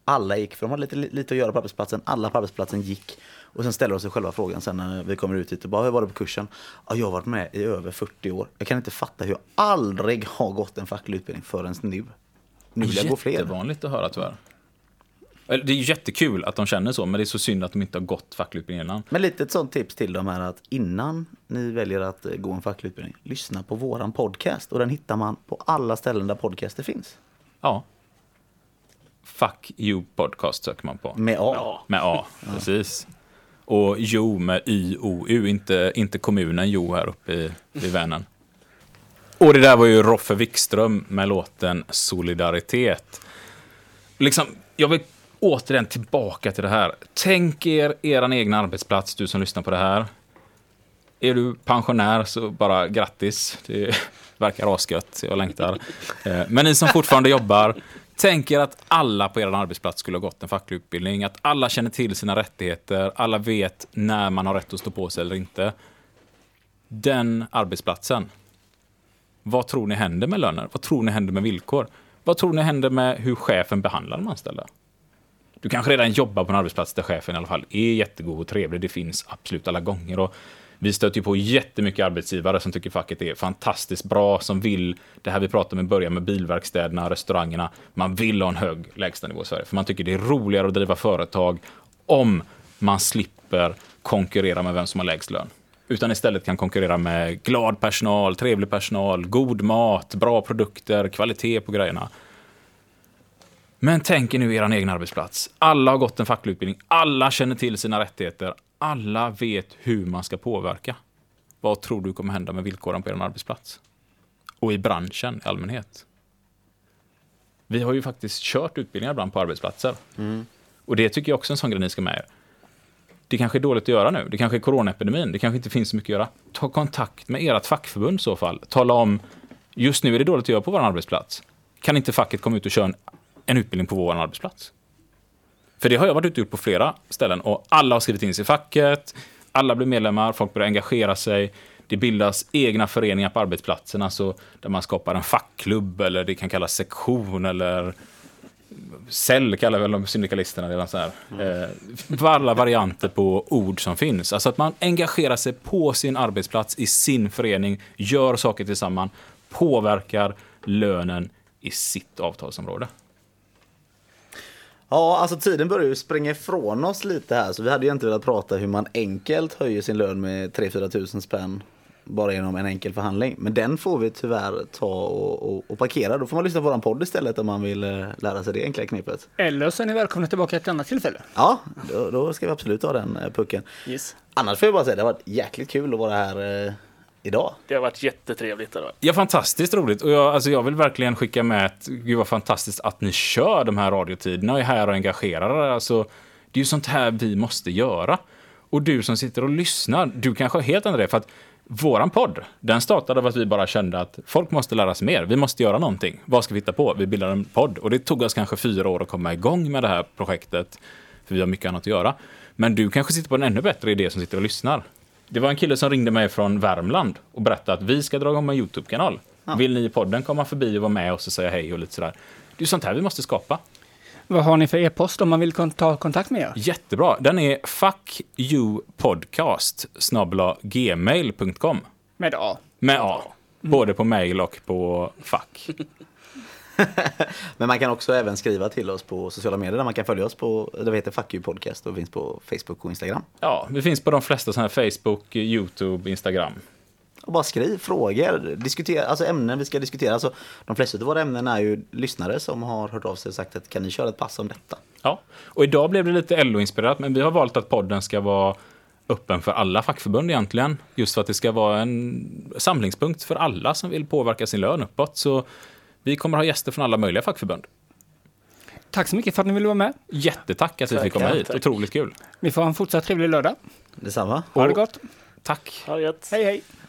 Alla gick, för de hade lite, lite att göra på arbetsplatsen. Alla på arbetsplatsen gick. Och sen ställer de sig själva frågan sen när vi kommer ut hit och bara, hur var det på kursen? Ja, jag har varit med i över fyrtio år. Jag kan inte fatta hur jag aldrig har gått en facklig utbildning förrän nu. Nu vill jag gå fler. Jättevanligt att höra tyvärr. Det är ju jättekul att de känner så, men det är så synd att de inte har gått facklig utbildning innan. Men lite ett sånt tips till dem är att innan ni väljer att gå en facklig utbildning, lyssna på våran podcast. Och den hittar man på alla ställen där podcaster finns. Ja. Fuck You Podcast söker man på. Med A. Ja. Med A, precis. Och Jo med Y O U, inte, inte kommunen Jo här uppe i, i Vänern. Och det där var ju Roffe Wikström med låten Solidaritet. Liksom, jag vill återigen tillbaka till det här. Tänk er eran egna arbetsplats, du som lyssnar på det här. Är du pensionär så bara grattis. Det verkar asgött, jag längtar. Men ni som fortfarande jobbar, tänk er att alla på er arbetsplats skulle ha gått en facklig utbildning. Att alla känner till sina rättigheter. Alla vet när man har rätt att stå på sig eller inte. Den arbetsplatsen. Vad tror ni händer med löner? Vad tror ni händer med villkor? Vad tror ni händer med hur chefen behandlar de anställda? Du kanske redan jobbar på en arbetsplats där chefen i alla fall är jättegod och trevlig. Det finns absolut alla gånger. Och vi stöter ju på jättemycket arbetsgivare som tycker facket är fantastiskt bra. Som vill, det här vi pratade med början med bilverkstäderna, restaurangerna. Man vill ha en hög lägstanivå i Sverige. För man tycker det är roligare att driva företag om man slipper konkurrera med vem som har lägst lön. Utan istället kan konkurrera med glad personal, trevlig personal, god mat, bra produkter, kvalitet på grejerna. Men tänk er nu er egen arbetsplats. Alla har gått en facklig utbildning. Alla känner till sina rättigheter. Alla vet hur man ska påverka. Vad tror du kommer hända med villkoren på er arbetsplats? Och i branschen i allmänhet. Vi har ju faktiskt kört utbildningar ibland på arbetsplatser. Mm. Och det tycker jag också är en sån grej ni ska med er. Det kanske är dåligt att göra nu. Det kanske är coronaepidemin. Det kanske inte finns så mycket att göra. Ta kontakt med ert fackförbund i så fall. Tala om, just nu är det dåligt att göra på vår arbetsplats. Kan inte facket komma ut och köra en, en utbildning på vår arbetsplats? För det har jag varit ute på flera ställen. Och alla har skrivit in sig i facket. Alla blir medlemmar. Folk börjar engagera sig. Det bildas egna föreningar på arbetsplatserna. Så där man skapar en fackklubb. Eller det kan kallas sektion. Eller cell kallar väl de syndikalisterna redan så här. Eh, alla varianter på ord som finns. Alltså att man engagerar sig på sin arbetsplats, i sin förening, gör saker tillsammans, påverkar lönen i sitt avtalsområde. Ja, alltså tiden börjar ju springa ifrån oss lite här. Så vi hade ju inte velat prata hur man enkelt höjer sin lön med tre till fyra tusen spänn. Bara genom en enkel förhandling. Men den får vi tyvärr ta och, och, och parkera. Då får man lyssna på våran podd istället om man vill uh, lära sig det enkla knepet. Eller så är ni välkomna tillbaka ett annat tillfälle. Ja, då, då ska vi absolut ha den uh, pucken. Yes. Annars får jag bara säga, det har varit jäkligt kul att vara här uh, idag. Det har varit jättetrevligt idag. Ja, fantastiskt roligt. Och jag, alltså jag vill verkligen skicka med att gud vad fantastiskt att ni kör de här radiotiderna och är här och engagerar. Alltså, det är ju sånt här vi måste göra. Och du som sitter och lyssnar, du kanske har helt andra det. För att våran podd, den startade av att vi bara kände att folk måste lära sig mer. Vi måste göra någonting. Vad ska vi hitta på? Vi bildar en podd. Och det tog oss kanske fyra år att komma igång med det här projektet. För vi har mycket annat att göra. Men du kanske sitter på en ännu bättre idé som sitter och lyssnar. Det var en kille som ringde mig från Värmland och berättade att vi ska dra igång en YouTube-kanal. Ja. Vill ni i podden komma förbi och vara med oss och säga hej och lite sådär. Det är sånt här vi måste skapa. Vad har ni för e-post om man vill ta kontakt med er? Jättebra. Den är fuckyoupodcast snabel-a gmail punkt com. Med A. Med A. Både på mail och på fuck. Men man kan också även skriva till oss på sociala medier där man kan följa oss på, det heter Fuck You Podcast och finns på Facebook och Instagram. Ja, vi finns på de flesta sådana här Facebook, YouTube, Instagram. Och bara skriv frågor, diskutera, alltså ämnen vi ska diskutera. Alltså, de flesta av våra ämnen är ju lyssnare som har hört av sig och sagt att kan ni köra ett pass om detta? Ja, och idag blev det lite L O-inspirerat, men vi har valt att podden ska vara öppen för alla fackförbund egentligen. Just för att det ska vara en samlingspunkt för alla som vill påverka sin lön uppåt. Så vi kommer ha gäster från alla möjliga fackförbund. Tack så mycket för att ni ville vara med. Jättetack att vi fick komma hit. Otroligt kul. Vi får ha en fortsatt trevlig lördag. Detsamma. Ha det gott. Tack. Ha det gött. Hej hej.